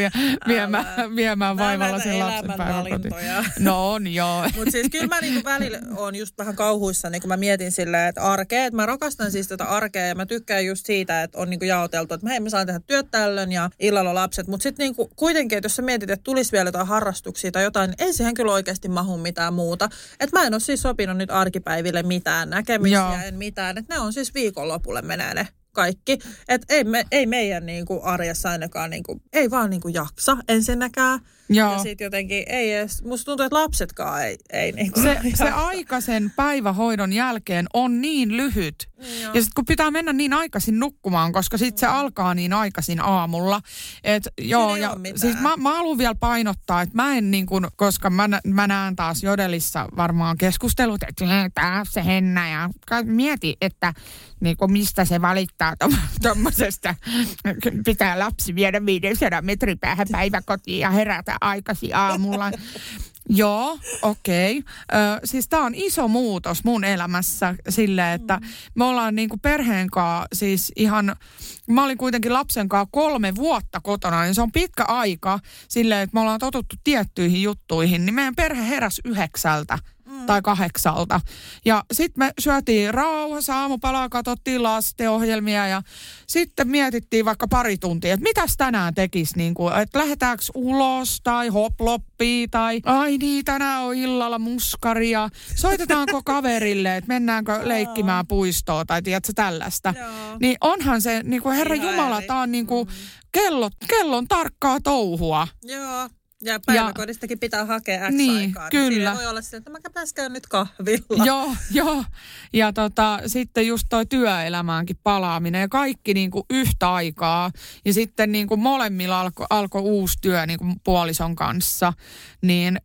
viemään vaivalla sen lapsen päiväkotiin. No on joo. Mutta siis kyllä mä niinku välillä oon just vähän kauhuissani, kun mä mietin silleen, että arkea, että mä rakastan siis tätä arkea ja mä tykkään just siitä, että on niinku jaoteltu, että hei, me saan tehdä työt tällöin ja illalla lapset, mutta sitten niinku kuitenkin, että jos sä mietit, että tulisi vielä jotain harrastuksia tai jotain, niin ei siihen kyllä oikeasti mahu mitään muuta. Että mä en ole siis sopinut nyt arkipäiville mitään näkemisiä, en mitään, että ne on siis viikonlopulle menee ne kaikki. Että ei meidän niinku arjessa ainakaan, niinku, ei vaan niinku jaksa ensinnäkään. Joo. Ja sitten jotenkin ei edes, musta tuntuu, että lapsetkaan ei niinku. Se aika sen päivähoidon jälkeen on niin lyhyt. Ja sitten kun pitää mennä niin aikaisin nukkumaan, koska sitten se alkaa niin aikaisin aamulla. Et joo, ja siis mä haluan vielä painottaa, että mä en niin kuin, koska mä näen taas Jodelissa varmaan keskustelut, että taas se Henna ja mieti, että niin kuin mistä se valittaa tommosesta. Pitää lapsi viedä 500 metrin päähän päiväkotiin ja herätä aikaisin aamulla. Joo, okei. Siis tää on iso muutos mun elämässä silleen, että me ollaan niinku perheen kanssa siis ihan, mä olin kuitenkin lapsen kanssa 3 vuotta kotona, niin se on pitkä aika silleen, että me ollaan totuttu tiettyihin juttuihin, niin meidän perhe heräsi 9 tai 8. Ja sitten me syötiin rauhassa, aamupalaa, katsottiin lastenohjelmia ja sitten mietittiin vaikka pari tuntia, että mitäs tänään tekisi, niin kuin, että lähdetäänkö ulos tai hoploppia tai ai niin, tänään on illalla muskaria, soitetaanko kaverille, että mennäänkö leikkimään puistoon tai tiedätkö tällaista. Niin onhan se, niin kuin Herra Jumala, tää on niin kuin kellon tarkkaa touhua. Joo. Ja päiväkodistakin pitää hakea X aikaa. Kyllä. Siinä voi olla se, että mä pääskään nyt kahvilla. Joo. Ja sitten just toi työelämäänkin palaaminen ja kaikki niinku yhtä aikaa. Ja sitten niinku molemmilla alkoi uusi työ niinku puolison kanssa. Niin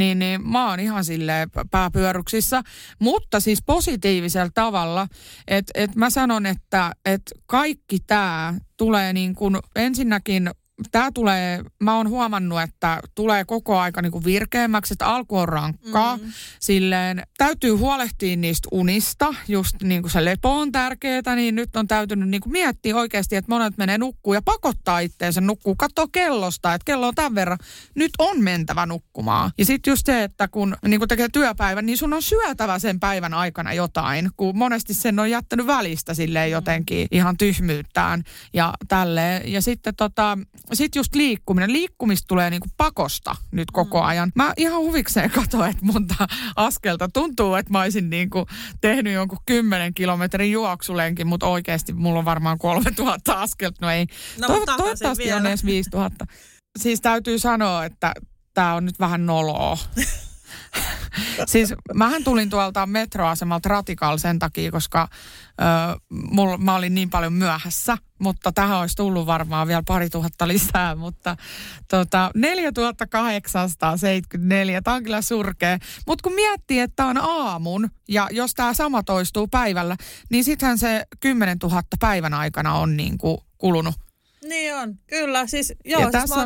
mä oon ihan silleen pääpyöryksissä. Mutta siis positiivisella tavalla, että mä sanon, että kaikki tää tulee niin kuin ensinnäkin. Mä oon huomannut, että tulee koko aika niinku virkeämmäksi, että alku on rankkaa. Silleen täytyy huolehtia niistä unista, just niin kuin se lepo on tärkeää, niin nyt on täytynyt niinku miettiä oikeasti, että monet menee nukkuu ja pakottaa itteensä nukkuu. Katsoo kellosta, että kello on tämän verran, nyt on mentävä nukkumaan. Ja sitten just se, että kun niinku tekee työpäivän, niin sun on syötävä sen päivän aikana jotain, kun monesti sen on jättänyt välistä silleen jotenkin ihan tyhmyyttään ja tälleen. Ja sitten sitten just liikkuminen. Liikkumista tulee niinku pakosta nyt koko ajan. Mä ihan huvikseen katsoin, että monta askelta tuntuu, että mä olisin niinku tehnyt jonkun 10 kilometrin juoksulenkin, mutta oikeasti mulla on varmaan 3000 askelta. No ei. Toivottavasti on edes 5000. Siis täytyy sanoa, että tää on nyt vähän noloa. Siis mähän tulin tuolta metroasemalta Ratikalla sen takia, koska mä olin niin paljon myöhässä, mutta tähän olisi tullut varmaan vielä 2000 lisää, mutta 4874, tämä on kyllä surkea. Mutta kun miettii, että on aamun ja jos tämä sama toistuu päivällä, niin sittenhän se 10 000 päivän aikana on niin kuin kulunut. Niin on, kyllä. Siis, joo, siis tässä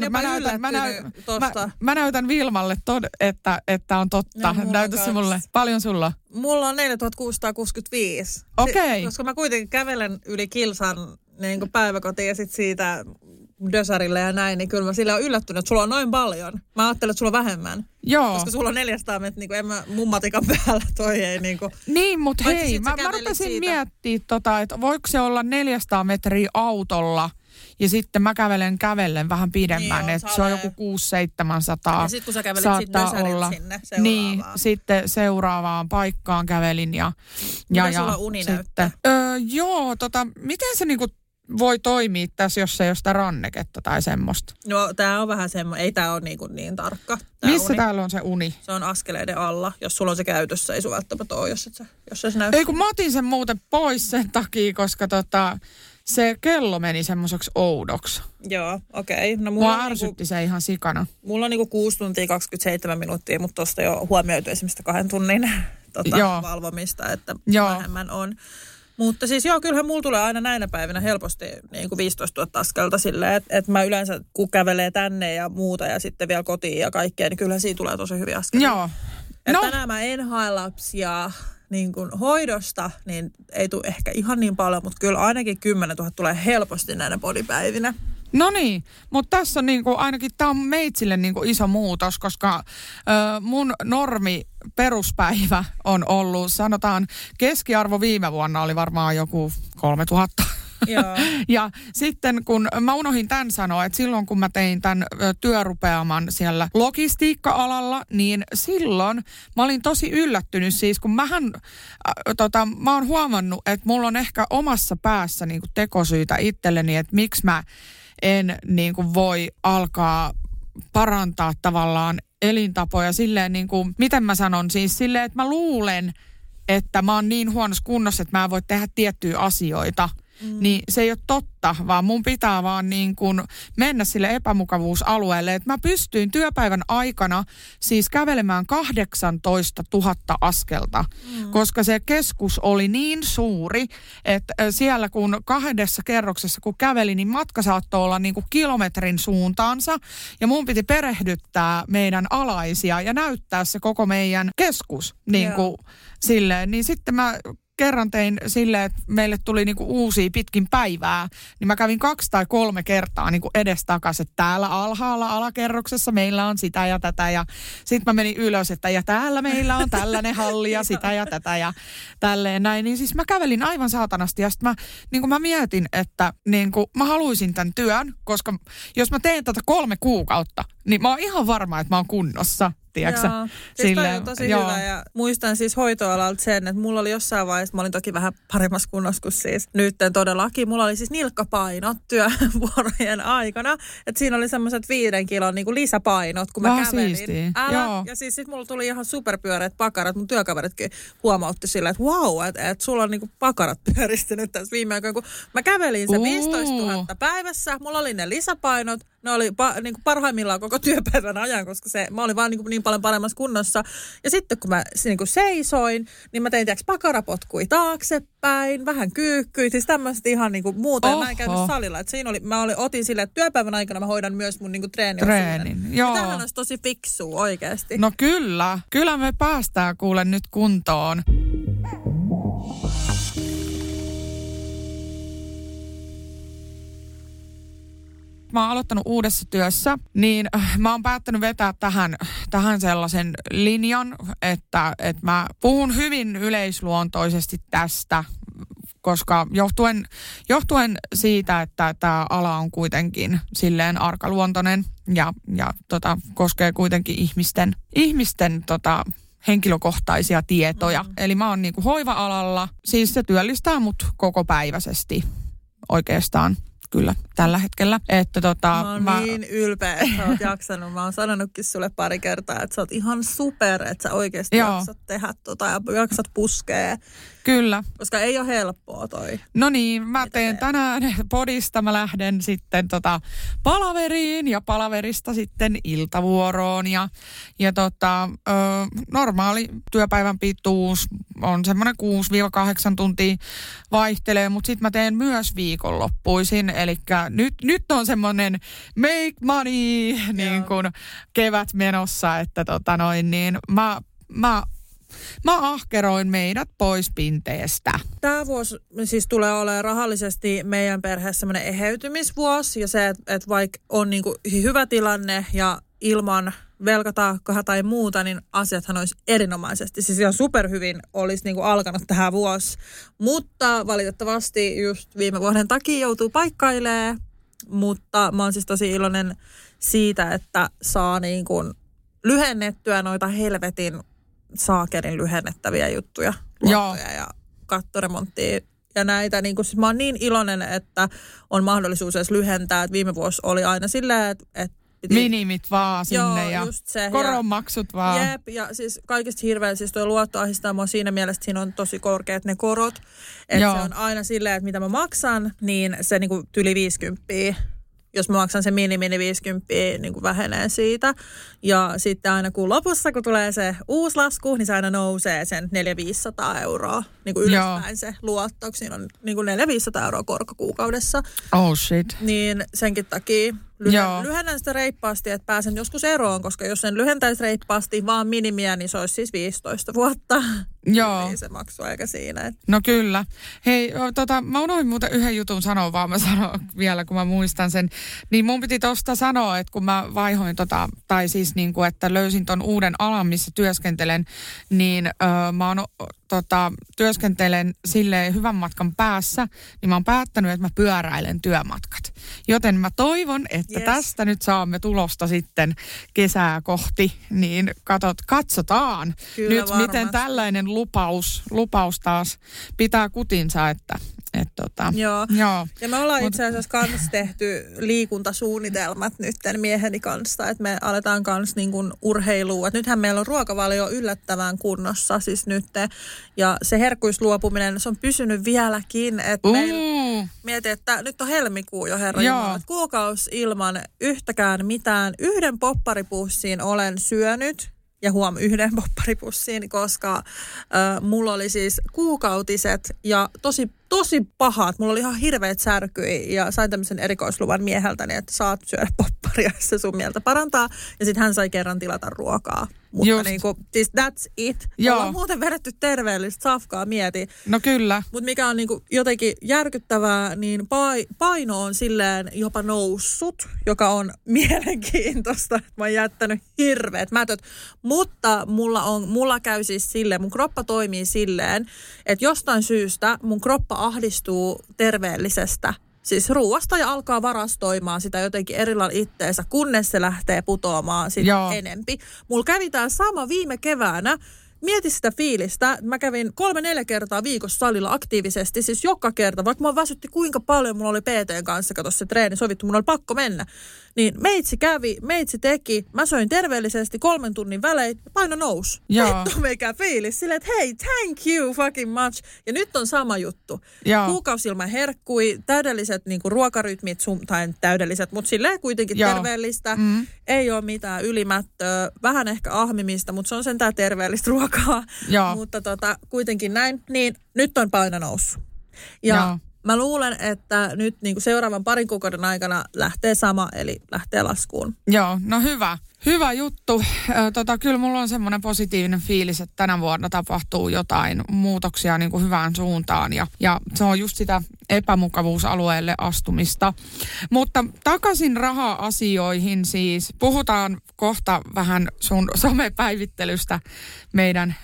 mä näytän Vilmalle, että on totta. No, näytä se mulle. Paljon sulla? Mulla on 4665. Okei. Koska mä kuitenkin kävelen yli kilsan niin kuin päiväkotiin ja sitten siitä dösarille ja näin, niin kyllä mä sille on yllättynyt, että sulla on noin paljon. Mä ajattelin, että sulla on vähemmän. Joo. Koska sulla on 400 metriä, niin kuin en mä mummatikan päällä, toi ei niin kuin. Niin, mutta hei, mä rupesin miettimään, että voiko se olla 400 metriä autolla ja sitten mä kävelen vähän pidemmän, Niin, että se on joku 600-700 ja sitten kun sä kävelit saattaa olla. Sinne seuraavaan. Niin, sitten seuraavaan paikkaan kävelin ja sulla uni sitten, joo, miten se niinku voi toimia tässä, jos ei ole sitä ranneketta tai semmoista? No tää on vähän semmoinen, ei tää ole niin tarkka. Missä täällä on se uni? Se on askeleiden alla. Jos sulla on se käytössä, ei sun välttämättä ole, jos se näy. Ei kun mä otin sen muuten pois sen takia, koska se kello meni semmoiseksi oudoksi. Joo, okei. No, mua ärsytti se ihan sikana. Mulla on 6 tuntia 27 minuuttia, mutta tosta jo huomioitu esimerkiksi 2 tunnin valvomista, että vähemmän on. Mutta siis kyllähän mulla tulee aina näinä päivinä helposti niin kuin 15 000 askelta silleen, että mä yleensä kun kävelee tänne ja muuta ja sitten vielä kotiin ja kaikkea, niin kyllähän siitä tulee tosi hyviä askelia. Joo. Tänään mä en hae lapsia niin kuin hoidosta, niin ei tule ehkä ihan niin paljon, mutta kyllä ainakin 10 000 tulee helposti näinä podipäivinä. No niin, mutta tässä on ainakin tämä on meitsille iso muutos, koska mun normi peruspäivä on ollut, sanotaan keskiarvo viime vuonna oli varmaan joku 3000. Joo. Ja sitten kun mä unohdin tämän sanoa, että silloin kun mä tein tämän työrupeaman siellä logistiikka-alalla, niin silloin mä olin tosi yllättynyt siis, kun mä oon huomannut, että mulla on ehkä omassa päässä tekosyitä itselleni, että miksi mä en voi alkaa parantaa tavallaan elintapoja silleen miten mä sanon siis silleen, että mä luulen, että mä oon niin huonossa kunnossa, että mä en voi tehdä tiettyjä asioita. Niin se ei ole totta, vaan mun pitää vaan mennä sille epämukavuusalueelle, että mä pystyin työpäivän aikana siis kävelemään 18 000 askelta, koska se keskus oli niin suuri, että siellä kun 2 kerroksessa kun käveli, niin matka saattoi olla kilometrin suuntaansa ja mun piti perehdyttää meidän alaisia ja näyttää se koko meidän keskus silleen, niin sitten mä kerran tein silleen, että meille tuli uusia pitkin päivää, niin mä kävin 2 tai 3 kertaa edestakaisin, että täällä alhaalla alakerroksessa meillä on sitä ja tätä ja sitten mä menin ylös, että ja täällä meillä on tällainen halli ja sitä ja tätä ja tälleen näin. Niin siis mä kävelin aivan saatanasti ja sitten mä mietin, että mä haluaisin tämän työn, koska jos mä teen tätä 3 kuukautta, niin mä oon ihan varma, että mä oon kunnossa. Joo, siis toi on tosi hyvä ja muistan siis hoitoalalta sen, että mulla oli jossain vaiheessa, mä olin toki vähän paremmassa kunnossa kuin siis nyt todellakin, mulla oli siis nilkkapainot työvuorojen aikana, että siinä oli semmoiset 5 kilon lisäpainot, kun mä kävelin. Siistiä. Ja siis sit mulla tuli ihan superpyöreät pakarat, mun työkaveritkin huomautti sillä, että vau, että sulla on pakarat pyöristynyt tässä viime aikoina, kun mä kävelin se 15 000 päivässä, mulla oli ne lisäpainot, ne oli parhaimmillaan koko työpäivän ajan, koska mä olin vaan niin paljon paremmassa kunnossa. Ja sitten kun mä seisoin, niin mä tein pakarapotkui taaksepäin, vähän kyykkyä, siis tämmöistä ihan muuta. Ja mä en käynyt salilla. Et siinä otin silleen, että työpäivän aikana mä hoidan myös mun treenin. Joo. Ja tämähän olisi tosi fiksua oikeasti. No kyllä. Kyllä me päästään kuule nyt kuntoon. Mä oon aloittanut uudessa työssä, niin mä oon päättänyt vetää tähän sellaisen linjan, että mä puhun hyvin yleisluontoisesti tästä, koska johtuen siitä, että tämä ala on kuitenkin silleen arkaluontoinen ja koskee kuitenkin ihmisten henkilökohtaisia tietoja. Eli mä oon hoiva-alalla, siis se työllistää mut kokopäiväisesti oikeastaan. Kyllä, tällä hetkellä. Mä oon niin ylpeä, että sä oot jaksanut. Mä oon sanonutkin sulle pari kertaa, että sä oot ihan super, että sä oikeasti jaksat tehdä ja jaksat puskea. Kyllä. Koska ei ole helppoa toi. No niin, mä teen tänään podista. Mä lähden sitten palaveriin ja palaverista sitten iltavuoroon. Ja normaali työpäivän pituus on semmoinen 6-8 tuntia vaihtelee, mutta sitten mä teen myös viikonloppuisin. Eli nyt on semmoinen make money niin kuin kevät menossa, että mä ahkeroin meidät pois pinteestä. Tämä vuosi siis tulee olemaan rahallisesti meidän perheessä semmoinen eheytymisvuosi. Ja se, että vaikka on hyvä tilanne ja ilman velkataakkaa tai muuta, niin asiathan olisi erinomaisesti. Siis ihan superhyvin olisi alkanut tähän vuosi. Mutta valitettavasti just viime vuoden takia joutuu paikkailemaan Mutta mä oon siis tosi iloinen siitä, että saa niin kuin lyhennettyä noita helvetin saakerin lyhennettäviä juttuja. Luottoja ja kattoremonttia ja näitä. Niin kuin, siis mä oon niin iloinen, että on mahdollisuus edes lyhentää. Että viime vuosi oli aina silleen, että minimit vaan sinne ja koronmaksut vaan. Jep, ja siis kaikista hirveän, siis tuo luotto ahdistaa mua siinä mielessä, että siinä on tosi korkeat ne korot. Että se on aina silleen, että mitä mä maksan, niin se niinku yli 50. Jos mä maksan se mini 50, niin kuin vähenee siitä. Ja sitten aina kuun lopussa, kun tulee se uusi lasku, niin se aina nousee sen 400-500 euroa. Niin kuin ylöspäin se luotto, siinä on niin kuin 400-500 euroa korko kuukaudessa. Oh shit. Niin senkin takia lyhennän sitä reippaasti, että pääsen joskus eroon, koska jos sen lyhentäisi reippaasti vaan minimiä, niin se olisi siis 15 vuotta. Joo. Ei se maksuaika siinä. No kyllä. Hei, mä unohdin muuten yhden jutun sanoa, vaan mä sanon vielä, kun mä muistan sen. Niin mun piti tosta sanoa, että kun mä vaihoin tai siis niin kuin, että löysin ton uuden alan, missä työskentelen, niin mä oon työskentelen silleen hyvän matkan päässä, niin mä oon päättänyt, että mä pyöräilen työmatkat. Joten mä toivon, että tästä nyt saamme tulosta sitten kesää kohti, niin katsotaan kyllä nyt, varmasti. miten tällainen lupaus taas pitää kutinsa, että Joo. Ja me ollaan itse asiassa kanssa tehty liikuntasuunnitelmat nytten mieheni kanssa, että me aletaan kanssa niin kuin urheilua. Että nythän meillä on ruokavalio yllättävän kunnossa siis nyt. Ja se herkkuisluopuminen, se on pysynyt vieläkin. Että mietin, että nyt on helmikuu jo, herra Jumala. Kuukausi ilman yhtäkään mitään. 1 popparipussin olen syönyt. Ja yhden popparipussiin, koska mulla oli siis kuukautiset ja tosi pahat. Mulla oli ihan hirveät särkyjä ja sain tämmöisen erikoisluvan mieheltäni, että saat syödä popparia, jos se sun mieltä parantaa. Ja sitten hän sai kerran tilata ruokaa. Mutta niinku, siis that's it. Ollaan muuten vedetty terveellistä safkaa, mieti. No kyllä. Mutta mikä on niinku jotenkin järkyttävää, niin paino on silleen jopa noussut, joka on mielenkiintoista. Mä oon jättänyt hirveät mätöt. Mutta mulla käy siis silleen, mun kroppa toimii silleen, että jostain syystä mun kroppa ahdistuu terveellisestä. Siis ruuasta ja alkaa varastoimaan sitä jotenkin eri lailla itteensä, kunnes se lähtee putoamaan sitten enempi. Mulla kävi tää sama viime keväänä. Mieti sitä fiilistä. Mä kävin 3-4 kertaa viikossa salilla aktiivisesti, siis joka kerta. Vaikka mua väsytti kuinka paljon, mulla oli PT:n kanssa, kato se treeni sovittu, mun oli pakko mennä. Niin meitsi teki, mä söin terveellisesti 3 tunnin välein ja paino nousi. Hitto meikä fiilis silleen, että hei, thank you fucking much. Ja nyt on sama juttu. Kuukausi ilman herkkui, täydelliset niinku ruokarytmit, tai täydelliset, mutta silleen kuitenkin terveellistä. Ei ole mitään ylimättöä, vähän ehkä ahmimista, mutta se on sentään terveellistä ruokaa. Mutta kuitenkin näin, niin nyt on paino noussut. Ja mä luulen, että nyt niin kuin seuraavan 2 kuukauden aikana lähtee sama, eli lähtee laskuun. Joo, no hyvä. Hyvä juttu. Kyllä mulla on semmoinen positiivinen fiilis, että tänä vuonna tapahtuu jotain muutoksia niin kuin hyvään suuntaan. Ja se on just sitä epämukavuusalueelle astumista. Mutta takaisin raha-asioihin siis. Puhutaan kohta vähän sun somepäivittelystä meidän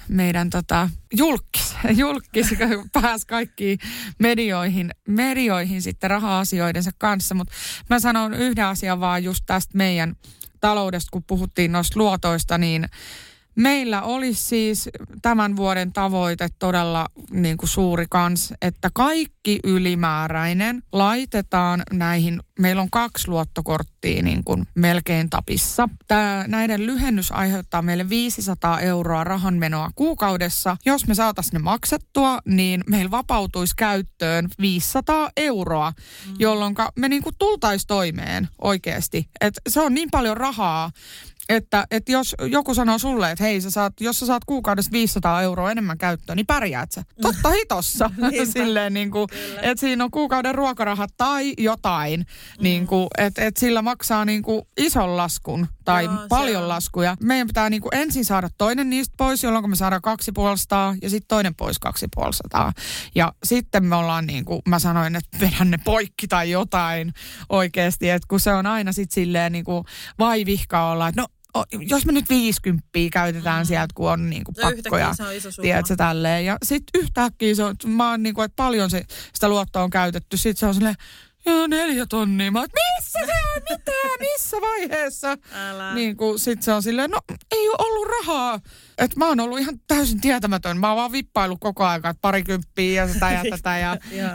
julkis pääsi kaikkiin medioihin sitten raha-asioidensa kanssa. Mutta mä sanon yhden asian vaan just tästä meidän taloudesta, kun puhuttiin noista luotoista, niin meillä olisi siis tämän vuoden tavoite todella niin kuin suuri kans, että kaikki ylimääräinen laitetaan näihin, meillä on 2 luottokorttia niin kuin melkein tapissa. Näiden lyhennys aiheuttaa meille 500 € rahanmenoa kuukaudessa. Jos me saataisiin ne maksettua, niin meillä vapautuisi käyttöön 500 €, jolloin me niin kuin tultaisiin toimeen oikeasti. Et se on niin paljon rahaa, että jos joku sanoo sulle, että hei, jos sä saat kuukaudessa 500 € enemmän käyttöön, niin pärjäät sä. Totta hitossa. Silleen niin kuin, että siinä on kuukauden ruokarahat tai jotain, niin kuin, että sillä maksaa niin kuin ison laskun tai paljon laskuja. Meidän pitää niin kuin ensin saada toinen niistä pois, jolloin me saadaan 250 ja sitten toinen pois 250. Ja sitten me ollaan niin kuin, mä sanoin, että vedän ne poikki tai jotain oikeasti, että kun se on aina sitten silleen niin kuin vaivihka olla, että no, jos me nyt 50 käytetään sieltä, kun on niinku pakkoja, tiedätkö, tälleen. Ja sitten yhtäkkiä se on, mä oon niinku, että paljon sitä luottoa on käytetty. Sitten se on silleen, joo 4 tonnia. Mä oon, missä se on? Mitä? Missä vaiheessa? Älä. Niin kuin sit se on silleen, no ei ole ollut rahaa. Että mä oon ollut ihan täysin tietämätön. Mä oon vaan vippailu koko ajan, että 20 ja sitä ja tätä. Ja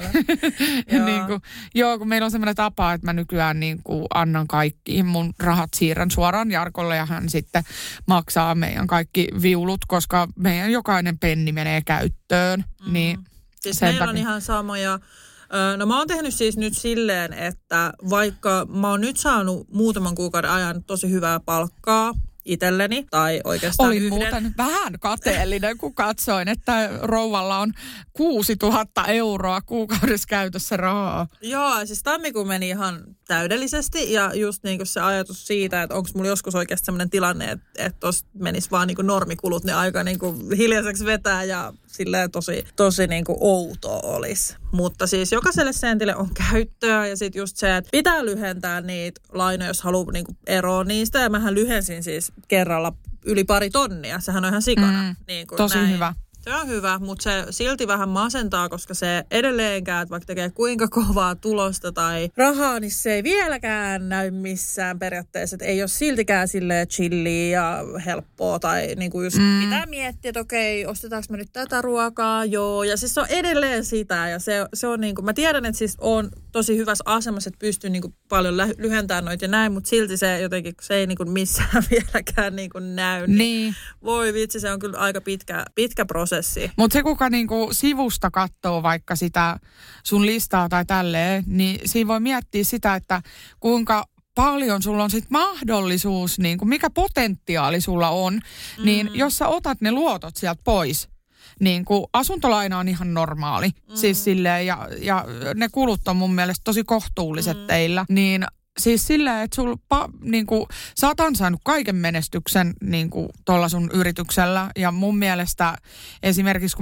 niin kuin, joo, kun meillä on semmoinen tapa, että mä nykyään niin kuin annan kaikki mun rahat siirrän suoraan Jarkolle ja hän sitten maksaa meidän kaikki viulut, koska meidän jokainen penni menee käyttöön. Niin siis meillä on ihan samoja. No mä oon tehnyt siis nyt silleen, että vaikka mä oon nyt saanut muutaman kuukauden ajan tosi hyvää palkkaa itselleni, tai oikeastaan olin muuten vähän kateellinen, kun katsoin, että rouvalla on 6 000 euroa kuukaudessa käytössä rahaa. Joo, siis tammikuun meni ihan täydellisesti, ja just niin kuin se ajatus siitä, että onko mulla joskus oikeasti sellainen tilanne, että tuossa menisi vaan niin kuin normikulut, niin aika niin kuin hiljaiseksi vetää, ja silleen tosi niin kuin outoa olisi. Mutta siis jokaiselle sentille on käyttöä, ja sitten just se, että pitää lyhentää niitä lainoja, jos haluaa niin kuin eroa niistä, ja mähän lyhensin siis kerralla yli 2 tonnia, sehän on ihan sikana. Niin kuin tosi näin. hyvä. Se on hyvä, mutta se silti vähän masentaa, koska se edelleenkään, että vaikka tekee kuinka kovaa tulosta tai rahaa, niin se ei vieläkään näy missään periaatteessa. Että ei ole siltikään silleen chilliä ja helppoa tai niinku just pitää miettiä, että okei, ostetaanko me nyt tätä ruokaa, joo. Ja siis se on edelleen sitä ja se on niinku, mä tiedän, että siis on tosi hyvässä asemassa, että pystyy niinku paljon lyhentämään noita ja näin, mutta silti se jotenkin, se ei niinku missään vieläkään niinku näy. Niin. Voi vitsi, se on kyllä aika pitkä prosessi. Mutta se, kuka niinku sivusta katsoo vaikka sitä sun listaa tai tälleen, niin siinä voi miettiä sitä, että kuinka paljon sulla on sit mahdollisuus, niinku, mikä potentiaali sulla on, niin jos sä otat ne luotot sieltä pois, niin kuin asuntolaina on ihan normaali, siis silleen, ja ne kulut on mun mielestä tosi kohtuulliset teillä, niin siis silleen, että niinku, sä oot ansainnut kaiken menestyksen niinku, tuolla sun yrityksellä. Ja mun mielestä esimerkiksi, kun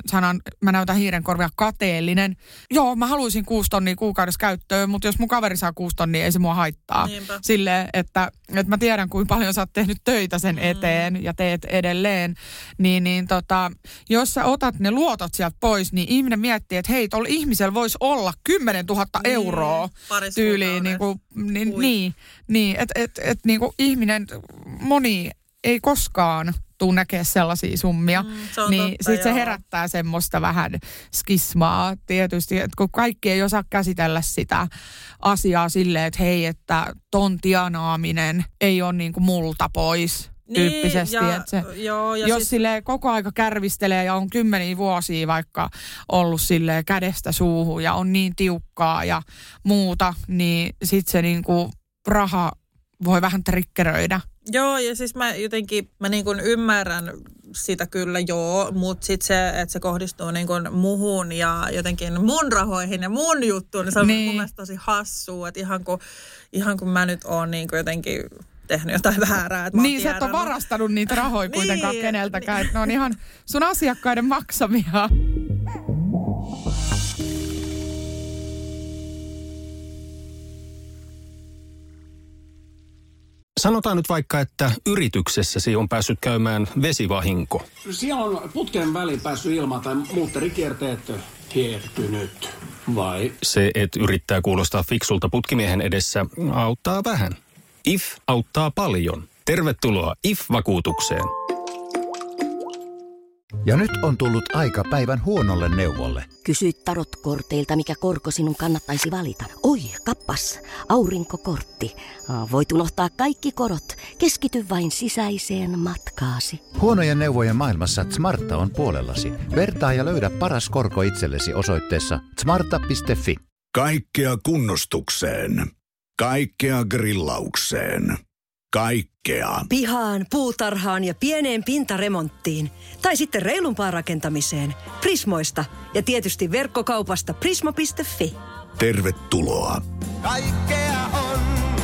mä näytän hiirenkorvia kateellinen. Joo, mä haluaisin 6 tonnia kuukaudessa käyttöön, mutta jos mun kaveri saa 6 tonnia, ei se mua haittaa. Niinpä. Silleen, että mä tiedän, kuinka paljon sä oot tehnyt töitä sen eteen ja teet edelleen. Niin jos sä otat ne luotot sieltä pois, niin ihminen miettii, että hei, tuolla ihmisellä voisi olla 10 000 euroa tyyliin niinku. Niin, että niinku ihminen, moni ei koskaan tule näkemään sellaisia summia, niin sitten se herättää semmoista vähän skismaa tietysti, että kun kaikki ei osaa käsitellä sitä asiaa silleen, että hei, että ton tienaaminen ei ole niinku multa pois. Tyyppisesti, niin, että se, jos siis silleen koko aika kärvistelee ja on 10 vuosia vaikka ollut silleen kädestä suuhun ja on niin tiukkaa ja muuta, niin sitten se niinku raha voi vähän triggeröidä. Joo, ja siis mä niin kuin ymmärrän sitä kyllä, joo, mutta sitten se, että se kohdistuu niin kuin muhun ja jotenkin mun rahoihin ja mun juttuun, niin se on mun mielestä tosi hassua, että ihan kun mä nyt oon niin kuin jotenkin tehnyt jotain väärää. Niin, sä et ole varastanut niitä rahoja kuitenkaan keneltäkään, että ne on ihan sun asiakkaiden maksamia. Sanotaan nyt vaikka, että yrityksessäsi on päässyt käymään vesivahinko. Siellä on putken väliin päässyt ilmaan tai muutterikierteet hiertynyt, vai? Se, että yrittää kuulostaa fiksulta putkimiehen edessä, auttaa vähän. IF auttaa paljon. Tervetuloa IF-vakuutukseen. Ja nyt on tullut aika päivän huonolle neuvolle. Kysy tarotkorteilta, mikä korko sinun kannattaisi valita. Oi, kappas, aurinkokortti. Voit unohtaa kaikki korot. Keskity vain sisäiseen matkaasi. Huonojen neuvojen maailmassa Smarta on puolellasi. Vertaa ja löydä paras korko itsellesi osoitteessa smarta.fi. Kaikkea kunnostukseen. Kaikkea grillaukseen. Kaikkea. Pihaan, puutarhaan ja pieneen pintaremonttiin. Tai sitten reilumpaan rakentamiseen. Prismoista ja tietysti verkkokaupasta prisma.fi. Tervetuloa. Kaikkea on.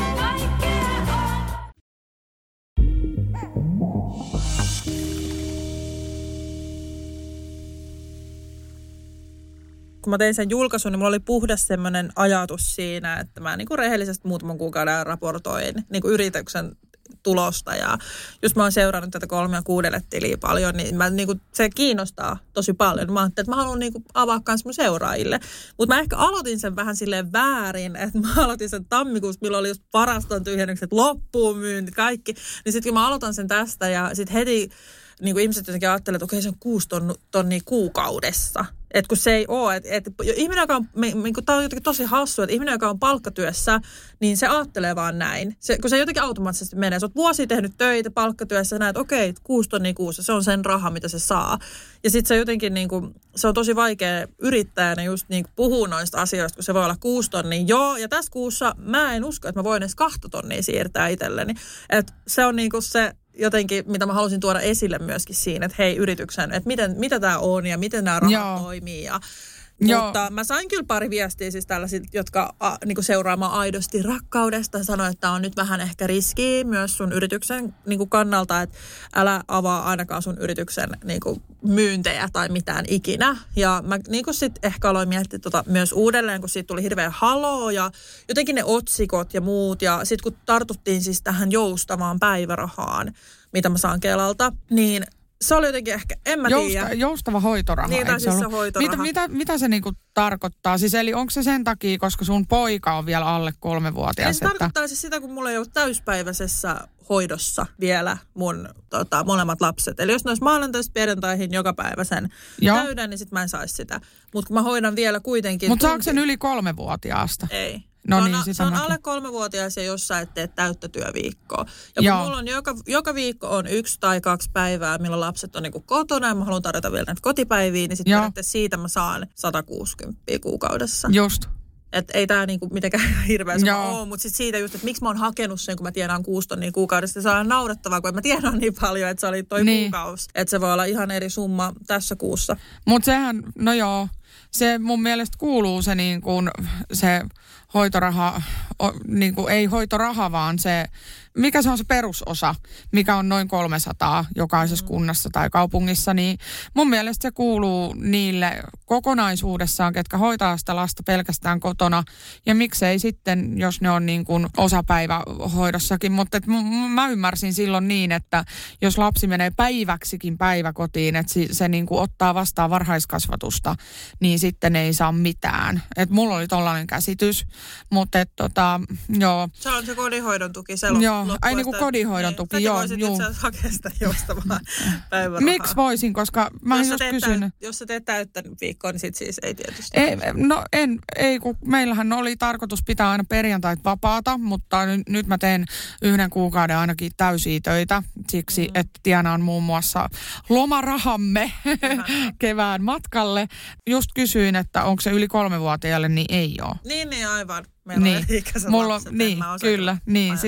Kun mä tein sen julkaisun, niin mulla oli puhdas semmoinen ajatus siinä, että mä niin kuin rehellisesti muutaman kuukauden raportoin niin kuin yrityksen tulosta. Ja just mä oon seurannut tätä 3 ja 6 tiliä paljon, niin mä, niin kuin, se kiinnostaa tosi paljon. Mä ajattelin, että mä haluan niin kuin, avaa kans mun seuraajille. Mutta mä ehkä aloitin sen vähän silleen väärin, että mä aloitin sen tammikuussa, milloin oli just varaston tyhjennykset, loppuun myynti, kaikki. Niin sitten kun mä aloitan sen tästä ja sitten heti niin kuin ihmiset jotenkin ajattelevat, että okei, se on 6 tonnia kuukaudessa. Että kun se ei ole, että ihminen, joka on, tämä on jotenkin tosi hassu, että ihminen, joka on palkkatyössä, niin se ajattelee vaan näin. Kun se jotenkin automaattisesti menee. Sä oot vuosia tehnyt töitä palkkatyössä ja näet, okei, 6 tonnia kuussa, se on sen raha, mitä se saa. Ja sitten se jotenkin, niin kuin, se on tosi vaikea yrittäjänä just niin kuin puhua noista asioista, kun se voi olla 6 tonnia. Joo, ja tässä kuussa mä en usko, että mä voin edes 2 tonnia siirtää itselleni. Että se on niin kuin se jotenkin, mitä mä halusin tuoda esille myöskin siinä, että hei yrityksen, että mitä tämä on ja miten nämä rahat toimii. Ja, mutta mä sain kyllä pari viestiä siis tällaisilta, jotka niinku seuraamaan aidosti rakkaudesta. Sanoi, että tämä on nyt vähän ehkä riskiä myös sun yrityksen niinku kannalta, että älä avaa ainakaan sun yrityksen niinku myyntejä tai mitään ikinä. Ja mä niinku sitten ehkä aloin miettiä myös uudelleen, kun siitä tuli hirveä haloo ja jotenkin ne otsikot ja muut. Ja sitten kun tartuttiin siis tähän joustavaan päivärahaan, mitä mä saan Kelalta, niin se oli jotenkin ehkä, en mä tiedä. Joustava hoitoraha. Niin, tai siis se hoitoraha. Mitä se niinku tarkoittaa? Siis eli onko se sen takia, koska sun poika on vielä alle 3-vuotias? Se tarkoittaa siis sitä, kun mulla ei ole täyspäiväisessä hoidossa vielä mun molemmat lapset. Eli jos ne olisi maanantaista perjantaihin joka päivä sen täyden, niin sit mä en saisi sitä. Mutta kun mä hoidan vielä kuitenkin. Mutta saako sen yli 3-vuotiaasta? Ei. No se on alle 3-vuotias ja jos sä et tee täyttä työviikkoa. Ja kun mulla on joka viikko on 1 tai 2 päivää, milloin lapset on niinku kotona ja mä haluan tarjota vielä näitä kotipäiviä, niin sitten periaatteessa siitä mä saan 160 kuukaudessa. Just. Että ei tää niinku mitenkään hirveä sama ole, mutta sitten siitä just, että miksi mä oon hakenut sen, kun mä tienaan 6 tonnia kuukaudesta. Se on naurettavaa, kun mä tienaan niin paljon, että se oli toi kuukausi. Että se voi olla ihan eri summa tässä kuussa. Mutta sehän, no joo, se mun mielestä kuuluu se niin kuin se hoitoraha, niin kuin ei hoitoraha, vaan se, mikä se on se perusosa, mikä on noin 300 jokaisessa kunnassa tai kaupungissa, niin mun mielestä se kuuluu niille kokonaisuudessaan, ketkä hoitaa sitä lasta pelkästään kotona. Ja miksei sitten, jos ne on niin kuin osapäivähoidossakin, mutta mä ymmärsin silloin niin, että jos lapsi menee päiväksikin päiväkotiin, että se niin kuin ottaa vastaan varhaiskasvatusta, niin sitten ei saa mitään. Että mulla oli tollainen käsitys, mutta joo. Se on se kodinhoidon tuki, se ai niin kuin kodinhoidon tuki, joo. Säkin voisit itse asiassa hakea sitä joustavaa päivärahaa. Miksi voisin, koska mä just kysyn. Jos sä teet täyttä viikkoa, niin sit siis ei tietysti. Ei, kun meillähän oli tarkoitus pitää aina perjantait vapaata, mutta nyt mä teen 1 kuukauden ainakin täysiä töitä, siksi että tienaan muun muassa lomarahamme kevään matkalle. Just kysyin, että onko se yli 3-vuotiaille, niin ei ole. Niin, aivan. Meillä on ikäiset lapset. Niin, kyllä, niin,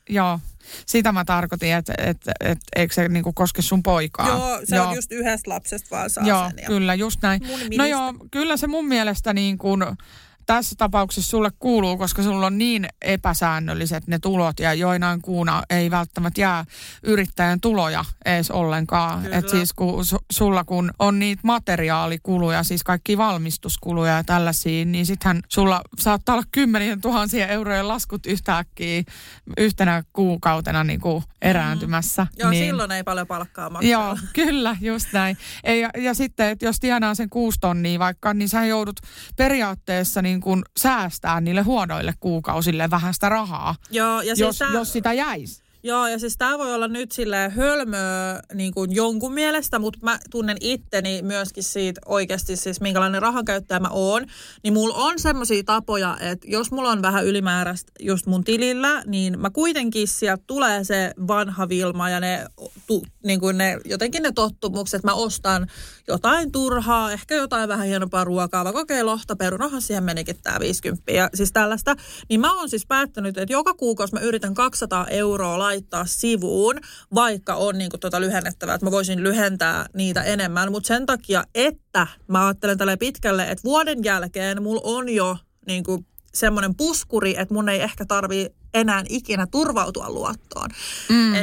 sitä mä tarkoitin, että eikö se niinku koske sun poikaa. Joo, se on just yhdestä lapsesta vaan saa sen. Joo, kyllä, just näin. No joo, kyllä se mun mielestä niin kuin tässä tapauksessa sulle kuuluu, koska sulla on niin epäsäännölliset ne tulot ja joinain kuuna ei välttämättä jää yrittäjän tuloja edes ollenkaan. Että siis kun sulla kun on niitä materiaalikuluja, siis kaikki valmistuskuluja ja tällaisia, niin sittenhän sulla saattaa olla 10 000 eurojen laskut yhtäkkiä yhtenä kuukautena niin kuin erääntymässä. Joo, niin silloin ei paljon palkkaa maksaa. Joo, kyllä, just näin. Ja sitten, että jos tienaa sen 6 tonnia vaikka, niin sä joudut periaatteessa niin kuin säästää niille huonoille kuukausille vähän sitä rahaa, joo, ja siis jos sitä jäisi. Joo, ja siis tämä voi olla nyt silleen hölmöä niin kuin jonkun mielestä, mutta mä tunnen itteni myöskin siitä oikeasti siis minkälainen rahankäyttäjä mä oon. Niin mulla on semmoisia tapoja, että jos mulla on vähän ylimääräistä just mun tilillä, niin mä kuitenkin sieltä tulee se vanha Vilma ja niin kuin jotenkin ne tottumukset. Mä ostan jotain turhaa, ehkä jotain vähän hienompaa ruokaa, vaikka okei, lohta, perunahan siihen menikin tää 50 ja siis tällaista. Niin mä oon siis päättänyt, että joka kuukausi mä yritän 200 € laittaa sivuun, vaikka on niin kuin lyhennettävää, että mä voisin lyhentää niitä enemmän, mutta sen takia, että mä ajattelen tällä pitkälle, että vuoden jälkeen mulla on jo niin kuin semmoinen puskuri, että mun ei ehkä tarvii enää ikinä turvautua luottoon. Eli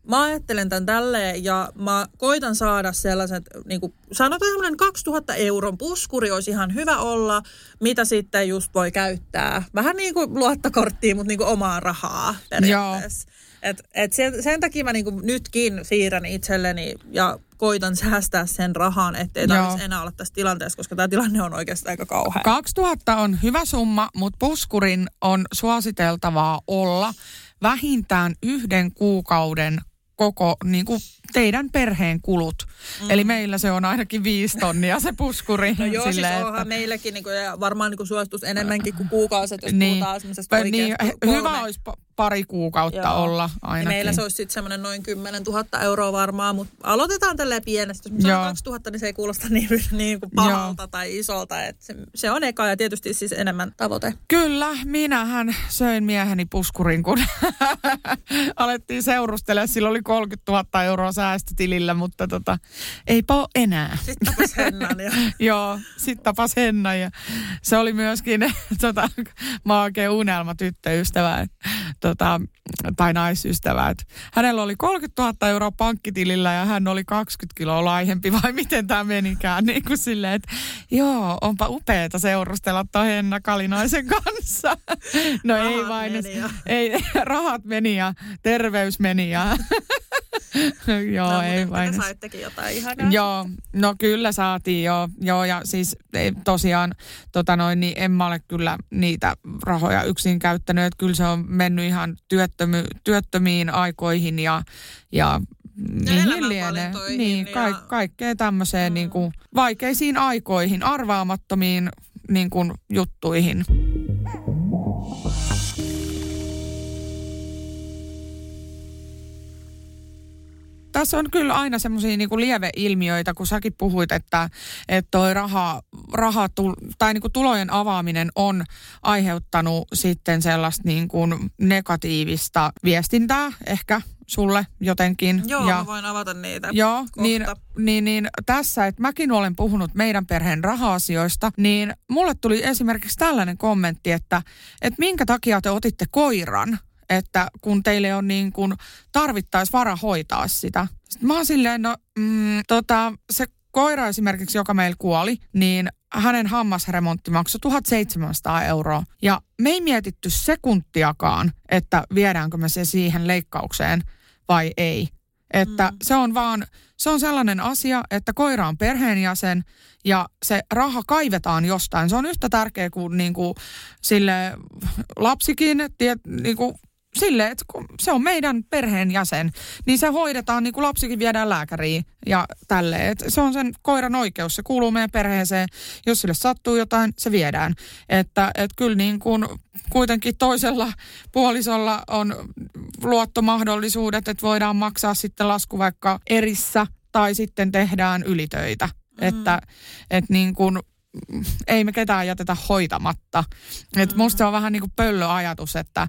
mä ajattelen tämän tälleen ja mä koitan saada sellaiset, niin kuin sanotaan semmoinen 2000 euron puskuri olisi ihan hyvä olla, mitä sitten just voi käyttää. Vähän niin kuin luottokorttiin, mutta niin kuin omaa rahaa periaatteessa. Sen takia mä niin kuin nytkin siirrän itselleni ja koitan säästää sen rahan, ettei tarvitsisi enää olla tässä tilanteessa, koska tämä tilanne on oikeastaan aika kauhea. 2000 on hyvä summa, mutta puskurin on suositeltavaa olla vähintään 1 kuukauden koko niin kuin teidän perheen kulut. Eli meillä se on ainakin 5 tonnia se puskuri. No joo, silleen, siis onhan meilläkin niin kuin, ja varmaan niin kuin suositus enemmänkin kuin kuukauset, jos puhutaan semmoisesta oikeasta. Hyvä olisi pari kuukautta olla ainakin. Ja meillä se olisi sitten semmoinen noin 10 000 euroa varmaan, mutta aloitetaan tälleen pienestä. Jos sanon 2000, niin se ei kuulosta niin kuin pahalta tai isolta. Että se on eka ja tietysti siis enemmän tavoite. Kyllä, minähän söin mieheni puskurin, kun alettiin seurustella. Sillä oli 30 000 euroa säästötilillä, mutta eipä ole enää. Sitten tapas Hennan. Joo, sitten tapas Hennan. Ja se oli myöskin maakea unelma tyttöystävä. Tai naisystävää. Hänellä oli 30 000 euroa pankkitilillä ja hän oli 20 kiloa laihempi, vai miten tämä menikään? Niin kuin silleen, että joo, onpa upeeta seurustella tuon Henna Kalinaisen kanssa. No rahat ei vain. Rahat meni ja terveys meni ja joo, no, ei vain. Saittekin jotain ihanaa. Joo, no kyllä saatiin joo ja siis tosiaan niin en mä ole kyllä niitä rahoja yksin käyttänyt, että kyllä se on mennyt ihan työttömiin aikoihin ja mihin lienee. Niin, kaikkea tämmöiseen niin kuin vaikeisiin aikoihin, arvaamattomiin niin kuin juttuihin. Tässä on kyllä aina semmoisia niinku lieveilmiöitä, kun säkin puhuit, että toi tai niinku tulojen avaaminen on aiheuttanut sitten sellaista niinku negatiivista viestintää ehkä sulle jotenkin. Joo, mä voin avata niitä. Joo, niin tässä, että mäkin olen puhunut meidän perheen raha-asioista, niin mulle tuli esimerkiksi tällainen kommentti, että minkä takia te otitte koiran, että kun teille on niin kuin tarvittaisi vara hoitaa sitä. Sitten mä oon silleen, se koira esimerkiksi, joka meillä kuoli, niin hänen hammasremontti maksoi 1700 euroa. Ja me ei mietitty sekuntiakaan, että viedäänkö me se siihen leikkaukseen vai ei. Että se on sellainen asia, että koira on perheenjäsen ja se raha kaivetaan jostain. Se on yhtä tärkeä kuin niinku sille lapsikin, niinku silleen, että se on meidän perheenjäsen, niin se hoidetaan niin kuin lapsikin viedään lääkäriin ja tälleen. Et se on sen koiran oikeus, se kuuluu meidän perheeseen. Jos sille sattuu jotain, se viedään. Että kyllä niin kuin kuitenkin toisella puolisolla on luottomahdollisuudet, että voidaan maksaa sitten lasku vaikka erissä tai sitten tehdään ylitöitä. Että niin kuin ei me ketään jätetä hoitamatta. Musta se on vähän niin kuin pöllöajatus, että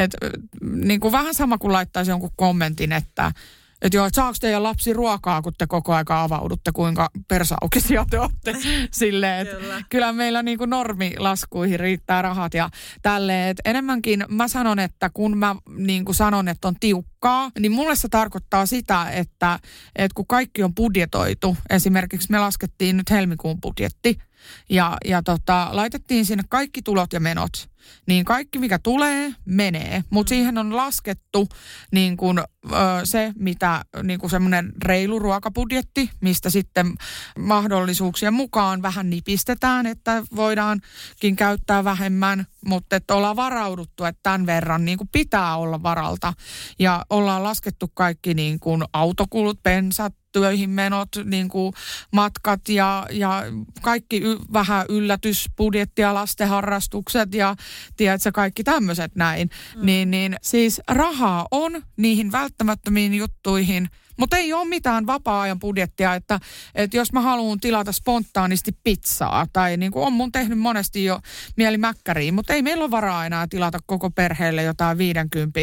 niin kuin vähän sama kuin laittaisi jonkun kommentin, että joo, että saako teidän lapsi ruokaa, kun te koko ajan avaudutte, kuinka persaukisia te olette. Silleen, että kyllä meillä niin kuin normilaskuihin riittää rahat ja tälleen. Että enemmänkin mä sanon, että kun mä niin kuin sanon, että on tiukkaa, niin mulle se tarkoittaa sitä, että kun kaikki on budjetoitu, esimerkiksi me laskettiin nyt helmikuun budjetti, ja laitettiin sinne kaikki tulot ja menot, niin kaikki mikä tulee, menee. Mutta siihen on laskettu niin kun, se, mitä niin kun semmoinen reilu ruokabudjetti, mistä sitten mahdollisuuksien mukaan vähän nipistetään, että voidaankin käyttää vähemmän, mutta että ollaan varauduttu, että tämän verran niin kun pitää olla varalta. Ja ollaan laskettu kaikki niin kun autokulut, bensat, töihin menot, niin kuin matkat ja kaikki vähän yllätysbudjettia, lastenharrastukset ja tiedätkö, kaikki tämmöiset näin. Niin siis rahaa on niihin välttämättömiin juttuihin, mutta ei ole mitään vapaa-ajan budjettia, että jos mä haluan tilata spontaanisti pizzaa tai niin kuin on mun tehnyt monesti jo mieli mäkkäriin, mutta ei meillä ole varaa enää tilata koko perheelle jotain 50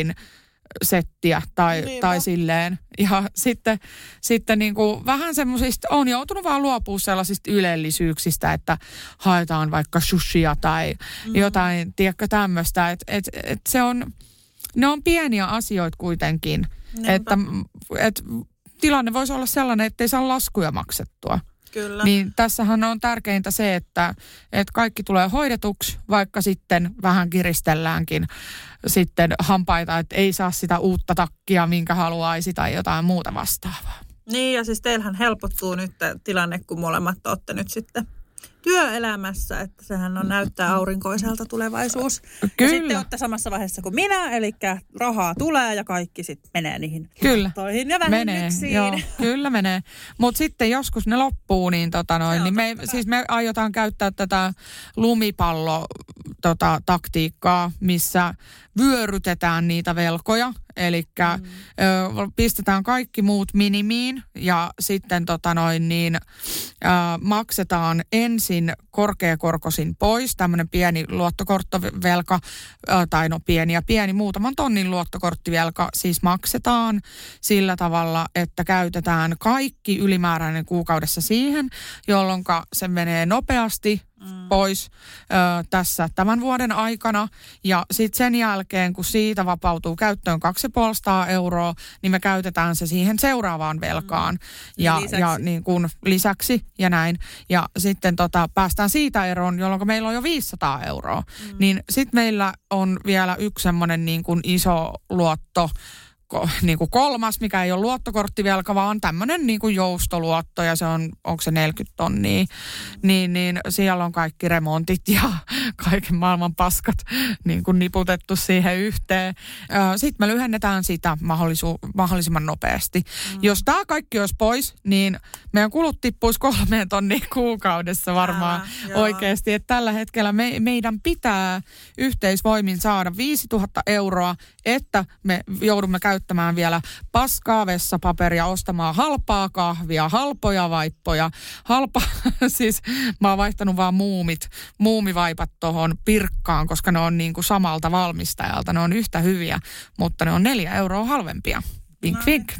settiä tai silleen. Ja sitten niin kuin vähän semmoisista, on joutunut vaan luopua sellaisista ylellisyyksistä, että haetaan vaikka sushia tai jotain, tiedätkö, tämmöistä. Että se on, ne on pieniä asioita kuitenkin. Että tilanne voisi olla sellainen, että ei saa laskuja maksettua. Kyllä. Niin tässähän on tärkeintä se, että kaikki tulee hoidetuksi, vaikka sitten vähän kiristelläänkin sitten hampaita, että ei saa sitä uutta takkia, minkä haluaisi tai jotain muuta vastaavaa. Niin, ja siis teillähän helpottuu nyt tilanne, kun molemmat olette nyt sitten työelämässä, että sehän on näyttää aurinkoiselta tulevaisuus. Kyllä. Ja sitten olette samassa vaiheessa kuin minä, eli rahaa tulee ja kaikki sitten menee niihin toihin ja vähennyksiin. Joo, kyllä menee. Mutta sitten joskus ne loppuu, niin, niin me aiotaan käyttää tätä lumipallo-taktiikkaa, missä vyörytetään niitä velkoja. Eli pistetään kaikki muut minimiin ja sitten maksetaan ensin korkeakorkoisin pois. Tämmöinen pieni luottokorttivelka, tai pieni, muutaman tonnin luottokorttivelka siis maksetaan sillä tavalla, että käytetään kaikki ylimääräinen kuukaudessa siihen, jolloin se menee nopeasti pois tässä tämän vuoden aikana. Ja sitten sen jälkeen, kun siitä vapautuu käyttöön 250 €, niin me käytetään se siihen seuraavaan velkaan. Ja niin kuin lisäksi ja näin. Ja sitten päästään siitä eroon, jolloin meillä on jo 500 €. Niin sitten meillä on vielä yksi semmoinen niin kuin iso luotto, niin kuin kolmas, mikä ei ole luottokorttivelka, vaan tämmöinen niin kuin joustoluotto, ja se on, onko se 40 tonnia, niin siellä on kaikki remontit ja kaiken maailman paskat niin kuin niputettu siihen yhteen. Sitten me lyhennetään sitä mahdollisimman nopeasti. Jos tämä kaikki olisi pois, niin meidän kulut tippuisi 3 tonnia kuukaudessa varmaan oikeasti. Että tällä hetkellä meidän pitää yhteisvoimin saada 5 000 €, että me joudumme käyttämään vielä paskaa vessapaperia, ostamaan halpaa kahvia, halpoja vaippoja, siis mä oon vaihtanut vaan muumivaipat tohon Pirkkaan, koska ne on niin kuin samalta valmistajalta, ne on yhtä hyviä, mutta ne on 4 € halvempia. Vink, vink.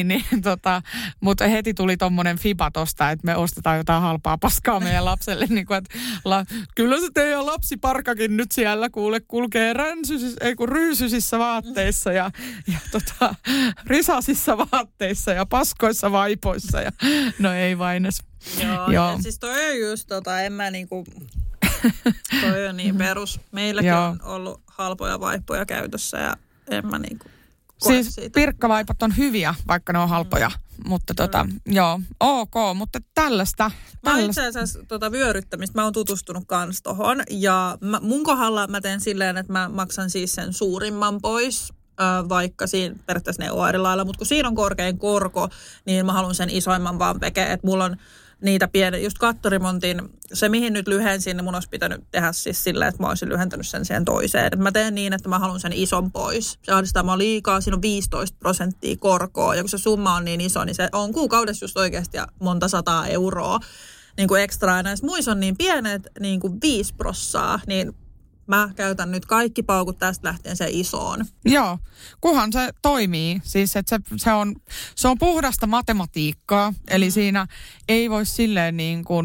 Mutta heti tuli tommonen fiba tosta, että me ostetaan jotain halpaa paskaa meidän lapselle. Niin kuin, että kyllä se teidän lapsiparkakin nyt siellä kulkee ryysysissä vaatteissa ja risasissa vaatteissa ja paskoissa vaipoissa. Ja, no ei vain edes. Joo. Siis toi on just en mä niinku, toi on niin perus. Meilläkin on ollut halpoja vaippoja käytössä ja en mä niinku. Siis pirkkavaipat on hyviä, vaikka ne on halpoja, mutta ok, mutta tällaista. Mä itse asiassa vyöryttämistä, mä oon tutustunut kans tohon, ja mun kohdalla mä teen silleen, että mä maksan siis sen suurimman pois, vaikka siinä periaatteessa ne on eri lailla, mutta kun siinä on korkein korko, niin mä haluan sen isoimman vaan pekee, että mulla on niitä pieniä, just kattoremontin, se mihin nyt lyhensin, niin mun olisi pitänyt tehdä siis silleen, että mä olisin lyhentänyt sen siihen toiseen. Et mä teen niin, että mä haluan sen ison pois. Se ahdistaa mua liikaa, siinä on 15% korkoa, ja kun se summa on niin iso, niin se on kuukaudessa just oikeasti monta 100 € niin kuin ekstra. Ja näissä muissa on niin pienet, niin kuin 5%, niin mä käytän nyt kaikki paukut tästä lähtien se isoon. Joo, kunhan se toimii. Siis että se on puhdasta matematiikkaa, eli siinä ei voi silleen niin kuin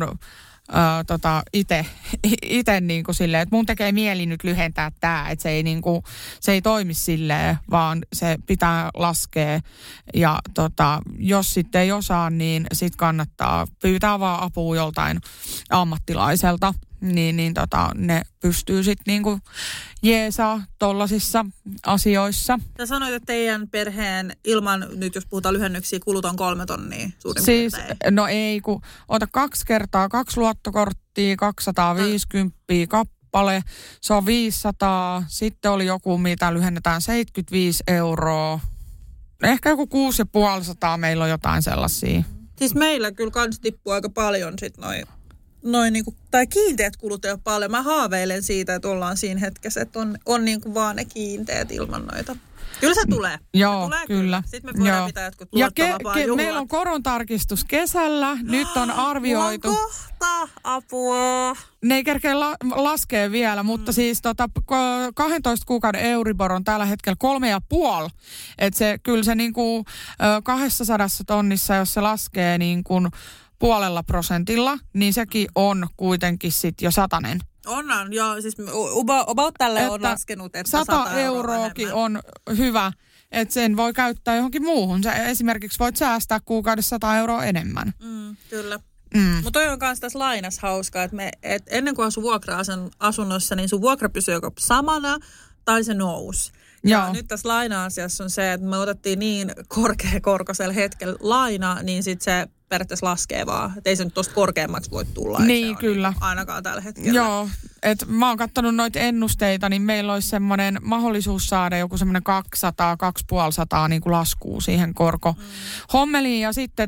itse niin kuin silleen, että mun tekee mieli nyt lyhentää tää, että se ei toimi silleen, vaan se pitää laskea ja jos sitten ei osaa, niin sit kannattaa pyytää vaan apua joltain ammattilaiselta. Ne pystyy sitten niinku jeesaa tollasissa asioissa. Sä sanoit, että teidän perheen ilman, nyt jos puhutaan lyhennyksiä, kulut on 3 tonnia suurin siis, piirtein. No ei, kun ota 2 kertaa 2 luottokorttia, 250 kappale, se on 500. Sitten oli joku, mitä lyhennetään 75 €. Ehkä joku 650 meillä on jotain sellaisia. Siis meillä kyllä kans tippuu aika paljon sit noin niinku, tai kiinteät kulut ei ole paljon. Mä haaveilen siitä, että ollaan siinä hetkessä, että on niinku vaan ne kiinteät ilman noita. Kyllä se tulee. Joo, se tulee kyllä. Sitten me voidaan pitää jotkut luottovapaa juhlat. Meillä on korontarkistus kesällä. Nyt on arvioitu. Mulla on kohta apua. Ne ei kerkeä laskea vielä, mutta siis 12 kuukauden Euribor on tällä hetkellä 3,5. Että se kyllä se niinku 200 tonnissa, jos se laskee niin kuin 0,5%, niin sekin on kuitenkin sitten jo 100. On, joo. Siis about tälle on laskenut, että 100 euroakin on hyvä, Että sen voi käyttää johonkin muuhun. Sä esimerkiksi voit säästää kuukaudessa 100 euroa enemmän. Kyllä. Mutta toi on myös tässä lainassa hauskaa, että ennen kuin asuu vuokra-asunnossa, niin sun vuokra pysyy joko samana tai se nousi. Ja nyt tässä laina-asiassa on se, että me otettiin niin korkeakorkoisella hetkellä laina, niin sitten se periaatteessa laskee vaan. Että ei se nyt tosta korkeammaksi voi tulla. Niin, kyllä. Niin ainakaan tällä hetkellä. Joo, että mä oon katsonut noita ennusteita, niin meillä olisi semmoinen mahdollisuus saada joku semmoinen 200-250 niin kuin laskuu siihen korkohommeliin. Ja sitten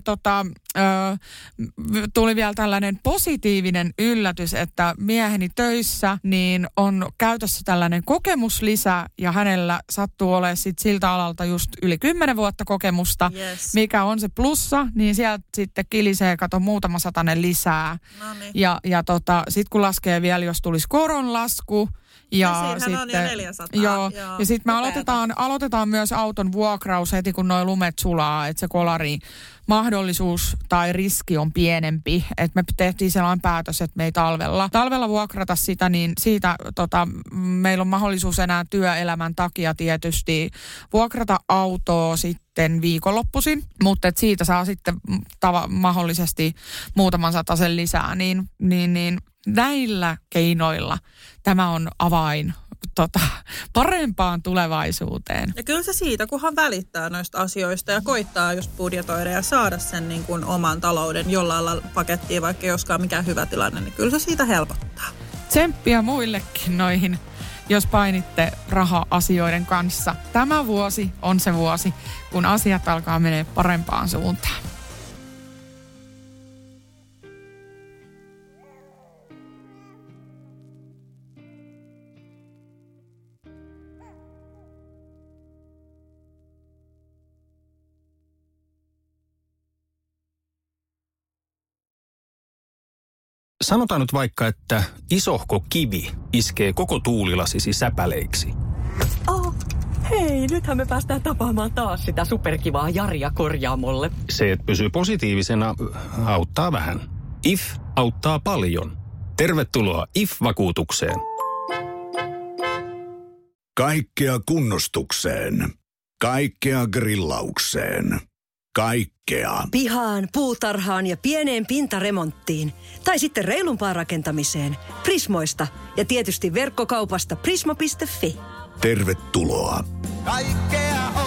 tuli vielä tällainen positiivinen yllätys, että mieheni töissä niin on käytössä tällainen kokemuslisä ja hänellä sattuu olemaan sit siltä alalta just yli 10 vuotta kokemusta, mikä on se plussa, niin sieltä sitten kilisee, kato muutama satanen lisää. Noniin. Ja sitten kun laskee vielä, jos tulisi koronlasku, ja sitten on jo 400. Joo. Ja sitten me aloitetaan myös auton vuokraus heti, kun nuo lumet sulaa, että se kolari mahdollisuus tai riski on pienempi. Että me tehtiin sellainen päätös, että me ei talvella vuokrata sitä, niin siitä meillä on mahdollisuus enää työelämän takia tietysti vuokrata autoa sitten viikonloppuisin, mutta et siitä saa sitten mahdollisesti muutaman satasen lisää, niin näillä keinoilla tämä on avain parempaan tulevaisuuteen. Ja kyllä se siitä, kunhan välittää noista asioista ja koittaa just budjetoida ja saada sen niin kuin oman talouden jollain lailla pakettiin, vaikka ei olisikaan mikään hyvä tilanne, niin kyllä se siitä helpottaa. Tsemppiä muillekin noihin, jos painitte raha-asioiden kanssa. Tämä vuosi on se vuosi, kun asiat alkaa menee parempaan suuntaan. Sanotaan nyt vaikka, että isohko kivi iskee koko tuulilasisi säpäleiksi. Hei, nythän me päästään tapaamaan taas sitä superkivaa Jaria korjaamolle. Se, että pysyy positiivisena, auttaa vähän. IF auttaa paljon. Tervetuloa IF-vakuutukseen. Kaikkea kunnostukseen. Kaikkea grillaukseen. Kaikkea. Pihaan, puutarhaan ja pieneen pintaremonttiin. Tai sitten reilumpaan rakentamiseen. Prismoista ja tietysti verkkokaupasta prisma.fi. Tervetuloa. Kaikkea